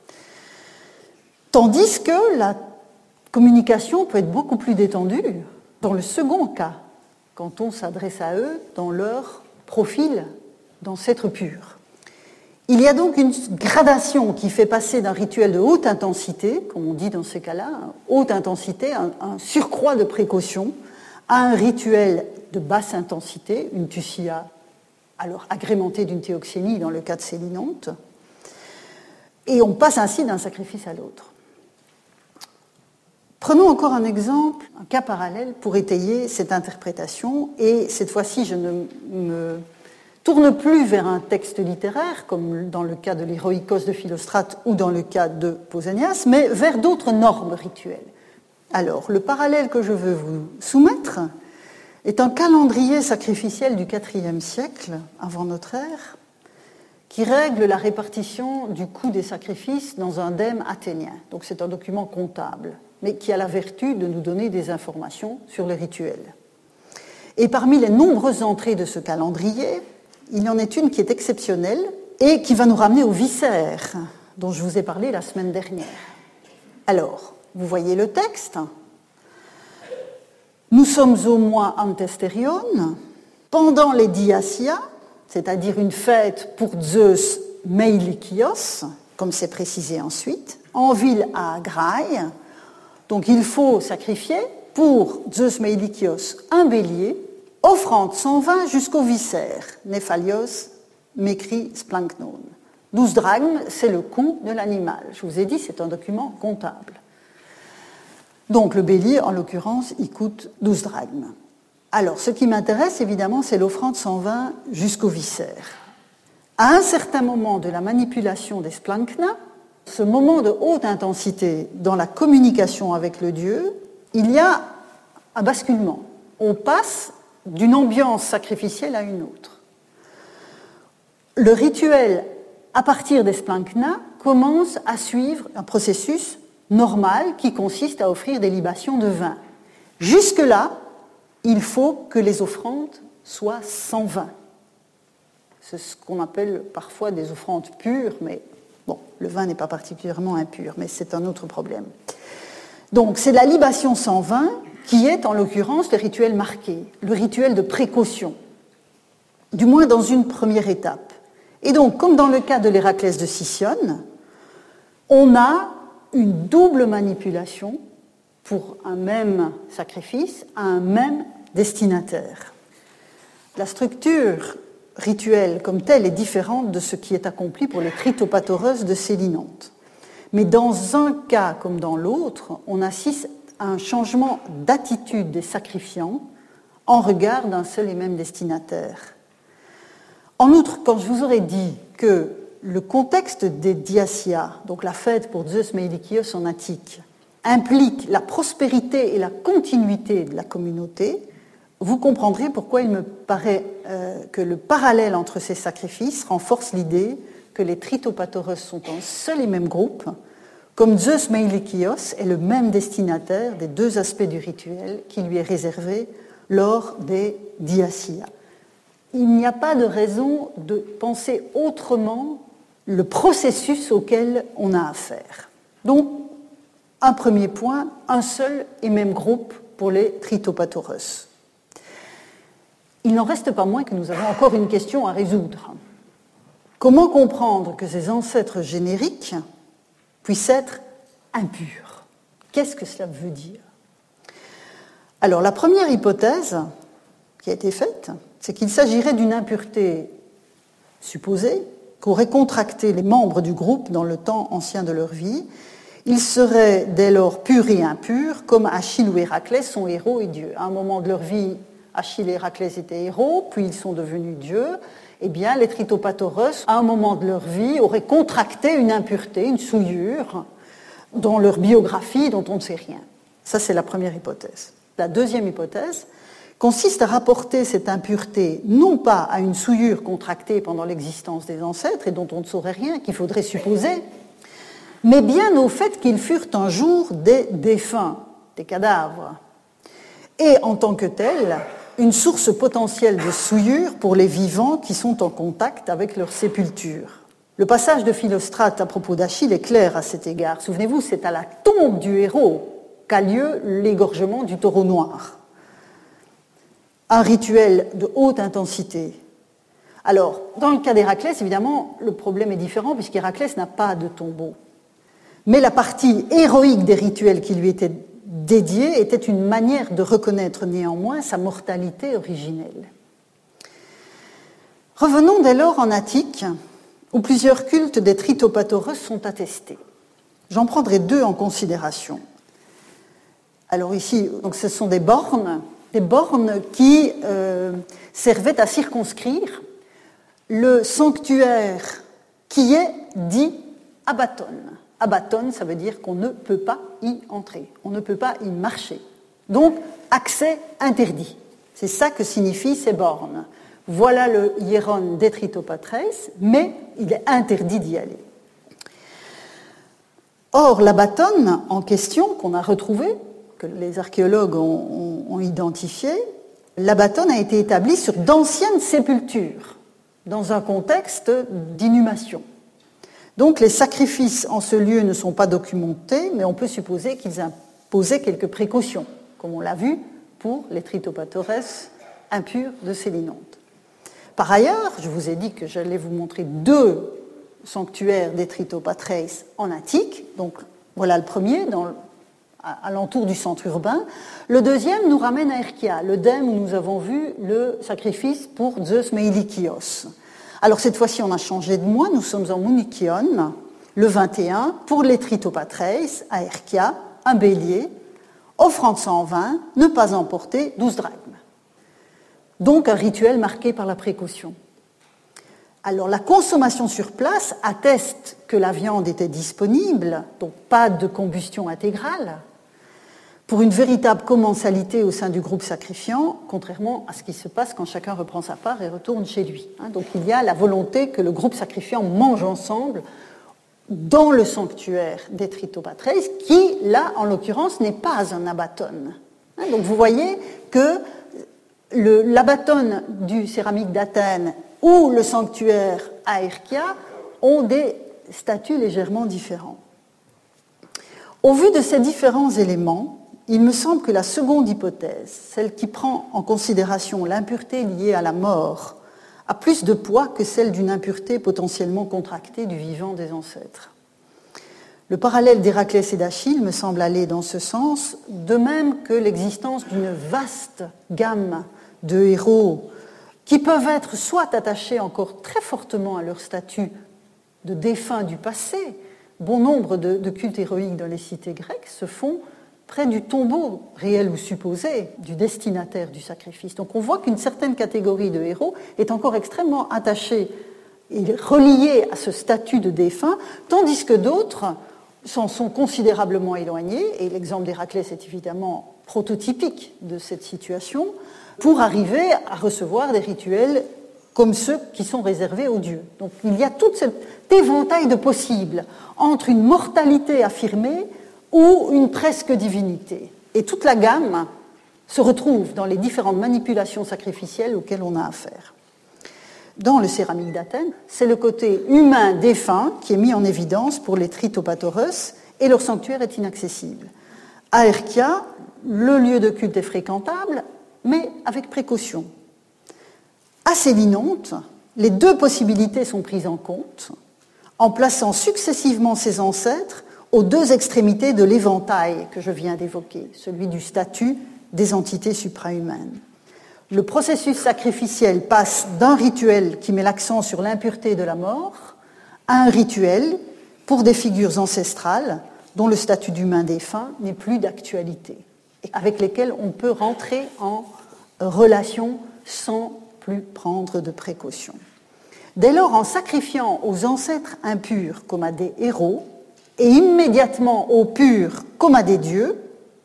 tandis que la communication peut être beaucoup plus détendue dans le second cas, quand on s'adresse à eux dans leur profil d'ancêtres purs. Il y a donc une gradation qui fait passer d'un rituel de haute intensité, comme on dit dans ces cas-là, haute intensité, un surcroît de précaution, à un rituel de basse intensité, une tusia alors agrémentée d'une théoxénie dans le cas de Célinonte, et on passe ainsi d'un sacrifice à l'autre. Prenons encore un exemple, un cas parallèle pour étayer cette interprétation, et cette fois-ci je ne me tourne plus vers un texte littéraire, comme dans le cas de l'Héroïkos de Philostrate ou dans le cas de Pausanias, mais vers d'autres normes rituelles. Alors, le parallèle que je veux vous soumettre est un calendrier sacrificiel du IVe siècle, avant notre ère, qui règle la répartition du coût des sacrifices dans un dème athénien. Donc c'est un document comptable, mais qui a la vertu de nous donner des informations sur le rituel. Et parmi les nombreuses entrées de ce calendrier, il y en est une qui est exceptionnelle et qui va nous ramener au viscère, dont je vous ai parlé la semaine dernière. Alors, vous voyez le texte. Nous sommes au mois Antesterion, pendant les diasia, c'est-à-dire une fête pour Zeus Meilikios, comme c'est précisé ensuite, en ville à Agraï. Donc il faut sacrifier pour Zeus Meilikios un bélier, offrande sans vin jusqu'au viscère, Nephalios Mekri Splanknon. 12 drachmes, c'est le coût de l'animal. Je vous ai dit, c'est un document comptable. Donc le bélier, en l'occurrence, il coûte 12 drachmes. Alors, ce qui m'intéresse, évidemment, c'est l'offrande sans vin jusqu'au viscère. À un certain moment de la manipulation des splankna, ce moment de haute intensité dans la communication avec le dieu, il y a un basculement. On passe d'une ambiance sacrificielle à une autre. Le rituel, à partir des splankna, commence à suivre un processus normal qui consiste à offrir des libations de vin. Jusque-là, il faut que les offrandes soient sans vin. C'est ce qu'on appelle parfois des offrandes pures, mais bon, le vin n'est pas particulièrement impur, mais c'est un autre problème. Donc, c'est la libation sans vin qui est, en l'occurrence, le rituel marqué, le rituel de précaution, du moins dans une première étape. Et donc, comme dans le cas de l'Héraclès de Sicyone, on a une double manipulation pour un même sacrifice à un même destinataire. La structure rituelle comme telle est différente de ce qui est accompli pour les tritopathoreus de Célinonte. Mais dans un cas comme dans l'autre, on assiste à un changement d'attitude des sacrifiants en regard d'un seul et même destinataire. En outre, quand je vous aurais dit que le contexte des diasia, donc la fête pour Zeus Meilikios en Attique, implique la prospérité et la continuité de la communauté, vous comprendrez pourquoi il me paraît que le parallèle entre ces sacrifices renforce l'idée que les tritopathoreus sont un seul et même groupe, comme Zeus Meilikios est le même destinataire des deux aspects du rituel qui lui est réservé lors des diasia. Il n'y a pas de raison de penser autrement le processus auquel on a affaire. Donc, un premier point, un seul et même groupe pour les tritopathoreus. Il n'en reste pas moins que nous avons encore une question à résoudre. Comment comprendre que ces ancêtres génériques puissent être impurs? Qu'est-ce que cela veut dire? Alors, la première hypothèse qui a été faite, c'est qu'il s'agirait d'une impureté supposée, qu'auraient contracté les membres du groupe dans le temps ancien de leur vie. Ils seraient dès lors purs et impurs, comme Achille ou Héraclès sont héros et dieux. À un moment de leur vie, Achille et Héraclès étaient héros, puis ils sont devenus dieux. Eh bien, les Tritopathoros, à un moment de leur vie, auraient contracté une impureté, une souillure, dans leur biographie dont on ne sait rien. Ça, c'est la première hypothèse. La deuxième hypothèse consiste à rapporter cette impureté non pas à une souillure contractée pendant l'existence des ancêtres et dont on ne saurait rien, qu'il faudrait supposer, mais bien au fait qu'ils furent un jour des défunts, des cadavres, et en tant que tels, une source potentielle de souillure pour les vivants qui sont en contact avec leur sépulture. Le passage de Philostrate à propos d'Achille est clair à cet égard. Souvenez-vous, c'est à la tombe du héros qu'a lieu l'égorgement du taureau noir. Un rituel de haute intensité. Alors, dans le cas d'Héraclès, évidemment, le problème est différent puisqu'Héraclès n'a pas de tombeau. Mais la partie héroïque des rituels qui lui étaient dédiés était une manière de reconnaître néanmoins sa mortalité originelle. Revenons dès lors en Attique, où plusieurs cultes des Tritopathoros sont attestés. J'en prendrai deux en considération. Alors ici, donc ce sont des bornes qui servaient à circonscrire le sanctuaire qui est dit abaton. Abaton, ça veut dire qu'on ne peut pas y entrer, on ne peut pas y marcher. Donc, accès interdit. C'est ça que signifient ces bornes. Voilà le hieron des Tritopatres, mais il est interdit d'y aller. Or, l'abaton en question, qu'on a retrouvé, que les archéologues ont identifié, l'abaton a été établi sur d'anciennes sépultures, dans un contexte d'inhumation. Donc les sacrifices en ce lieu ne sont pas documentés, mais on peut supposer qu'ils imposaient quelques précautions, comme on l'a vu pour les Tritopathoros impurs de Sélinonte. Par ailleurs, je vous ai dit que j'allais vous montrer deux sanctuaires des Tritopatres en Attique. Donc voilà le premier, à l'entour du centre urbain. Le deuxième nous ramène à Herkia, le dème où nous avons vu le sacrifice pour Zeus Meilikios. Alors cette fois-ci, on a changé de mois, nous sommes en Munikion, le 21, pour les Tritopatres, à Herkia, un bélier, offrande sans vin, ne pas emporter 12 drachmes. Donc un rituel marqué par la précaution. Alors la consommation sur place atteste que la viande était disponible, donc pas de combustion intégrale, pour une véritable commensalité au sein du groupe sacrifiant, contrairement à ce qui se passe quand chacun reprend sa part et retourne chez lui. Donc il y a la volonté que le groupe sacrifiant mange ensemble dans le sanctuaire des Tritopatres, qui, là, en l'occurrence, n'est pas un abaton. Donc vous voyez que l'abaton du céramique d'Athènes ou le sanctuaire à Herkia ont des statuts légèrement différents. Au vu de ces différents éléments, il me semble que la seconde hypothèse, celle qui prend en considération l'impureté liée à la mort, a plus de poids que celle d'une impureté potentiellement contractée du vivant des ancêtres. Le parallèle d'Héraclès et d'Achille me semble aller dans ce sens, de même que l'existence d'une vaste gamme de héros qui peuvent être soit attachés encore très fortement à leur statut de défunts du passé. Bon nombre de cultes héroïques dans les cités grecques se font près du tombeau réel ou supposé du destinataire du sacrifice. Donc on voit qu'une certaine catégorie de héros est encore extrêmement attachée et reliée à ce statut de défunt, tandis que d'autres s'en sont considérablement éloignés, et l'exemple d'Héraclès est évidemment prototypique de cette situation, pour arriver à recevoir des rituels comme ceux qui sont réservés aux dieux. Donc il y a tout cet éventail de possibles entre une mortalité affirmée ou une presque divinité. Et toute la gamme se retrouve dans les différentes manipulations sacrificielles auxquelles on a affaire. Dans le céramique d'Athènes, c'est le côté humain défunt qui est mis en évidence pour les Tritopathoros et leur sanctuaire est inaccessible. À Herkia, le lieu de culte est fréquentable, mais avec précaution. À Sélinonte, les deux possibilités sont prises en compte en plaçant successivement ses ancêtres aux deux extrémités de l'éventail que je viens d'évoquer, celui du statut des entités suprahumaines. Le processus sacrificiel passe d'un rituel qui met l'accent sur l'impureté de la mort à un rituel pour des figures ancestrales dont le statut d'humain défunt n'est plus d'actualité, et avec lesquelles on peut rentrer en relation sans plus prendre de précautions. Dès lors, en sacrifiant aux ancêtres impurs comme à des héros, et immédiatement aux purs comme à des dieux,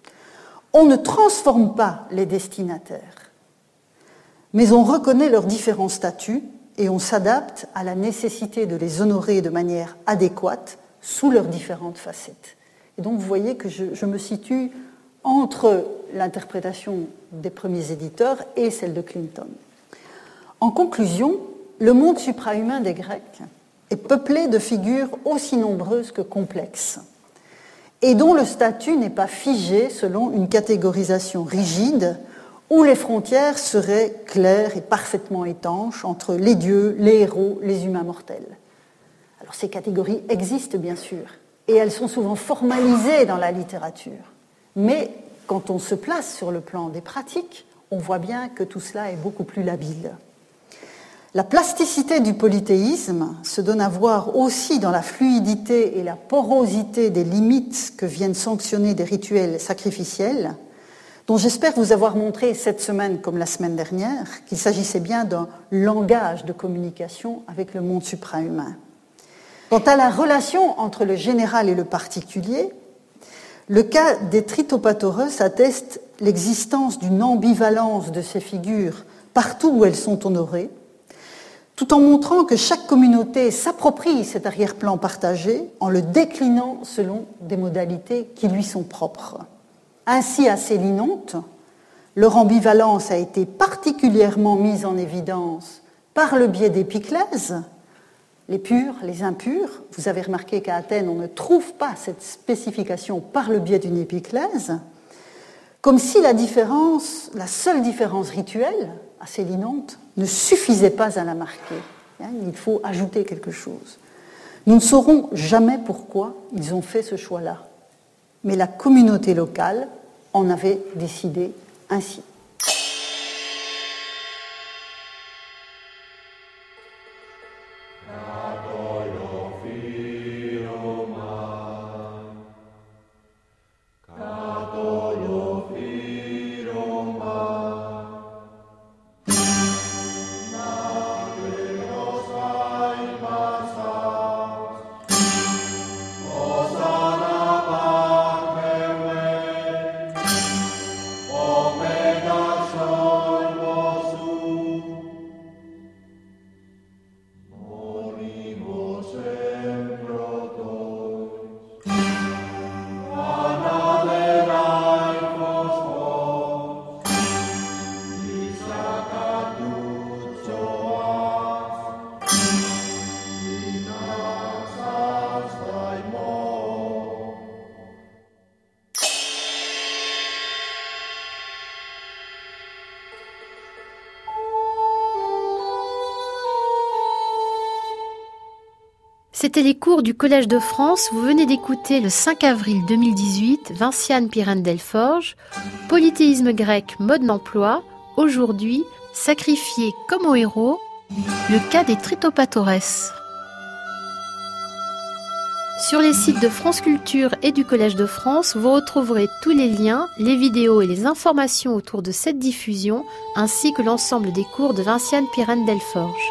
on ne transforme pas les destinataires, mais on reconnaît leurs différents statuts et on s'adapte à la nécessité de les honorer de manière adéquate sous leurs différentes facettes. Et donc vous voyez que je me situe entre l'interprétation des premiers éditeurs et celle de Clinton. En conclusion, le monde suprahumain des Grecs est peuplé de figures aussi nombreuses que complexes, et dont le statut n'est pas figé selon une catégorisation rigide où les frontières seraient claires et parfaitement étanches entre les dieux, les héros, les humains mortels. Alors ces catégories existent bien sûr, et elles sont souvent formalisées dans la littérature. Mais quand on se place sur le plan des pratiques, on voit bien que tout cela est beaucoup plus labile. La plasticité du polythéisme se donne à voir aussi dans la fluidité et la porosité des limites que viennent sanctionner des rituels sacrificiels, dont j'espère vous avoir montré cette semaine, comme la semaine dernière, qu'il s'agissait bien d'un langage de communication avec le monde suprahumain. Quant à la relation entre le général et le particulier, le cas des Tritopathoros atteste l'existence d'une ambivalence de ces figures partout où elles sont honorées, tout en montrant que chaque communauté s'approprie cet arrière-plan partagé en le déclinant selon des modalités qui lui sont propres. Ainsi, à Célinonte, leur ambivalence a été particulièrement mise en évidence par le biais d'épiclèses, les purs, les impurs. Vous avez remarqué qu'à Athènes, on ne trouve pas cette spécification par le biais d'une épiclèse, comme si la seule différence rituelle à Célinonte ne suffisait pas à la marquer. Il faut ajouter quelque chose. Nous ne saurons jamais pourquoi ils ont fait ce choix-là, mais la communauté locale en avait décidé ainsi. C'était les cours du Collège de France. Vous venez d'écouter le 5 avril 2018 Vinciane Pirène-Delforge, Polythéisme grec, mode d'emploi, aujourd'hui, sacrifié comme aux héros, le cas des Tritopathoros. Sur les sites de France Culture et du Collège de France, vous retrouverez tous les liens, les vidéos et les informations autour de cette diffusion, ainsi que l'ensemble des cours de Vinciane Pirène-Delforge.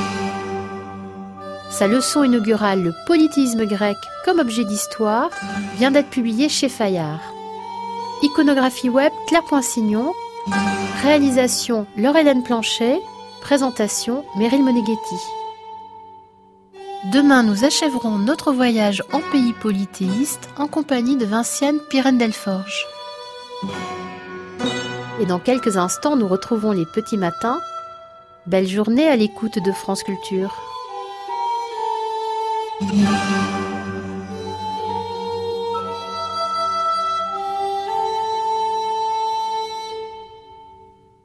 Sa leçon inaugurale, le polythéisme grec comme objet d'histoire, vient d'être publiée chez Fayard. Iconographie web, Claire Poinsignon. Réalisation, Laure-Hélène Planchet. Présentation, Meryl Moneghetti. Demain, nous achèverons notre voyage en pays polythéiste en compagnie de Vinciane Pirène-Delforge. Et dans quelques instants, nous retrouvons les petits matins. Belle journée à l'écoute de France Culture.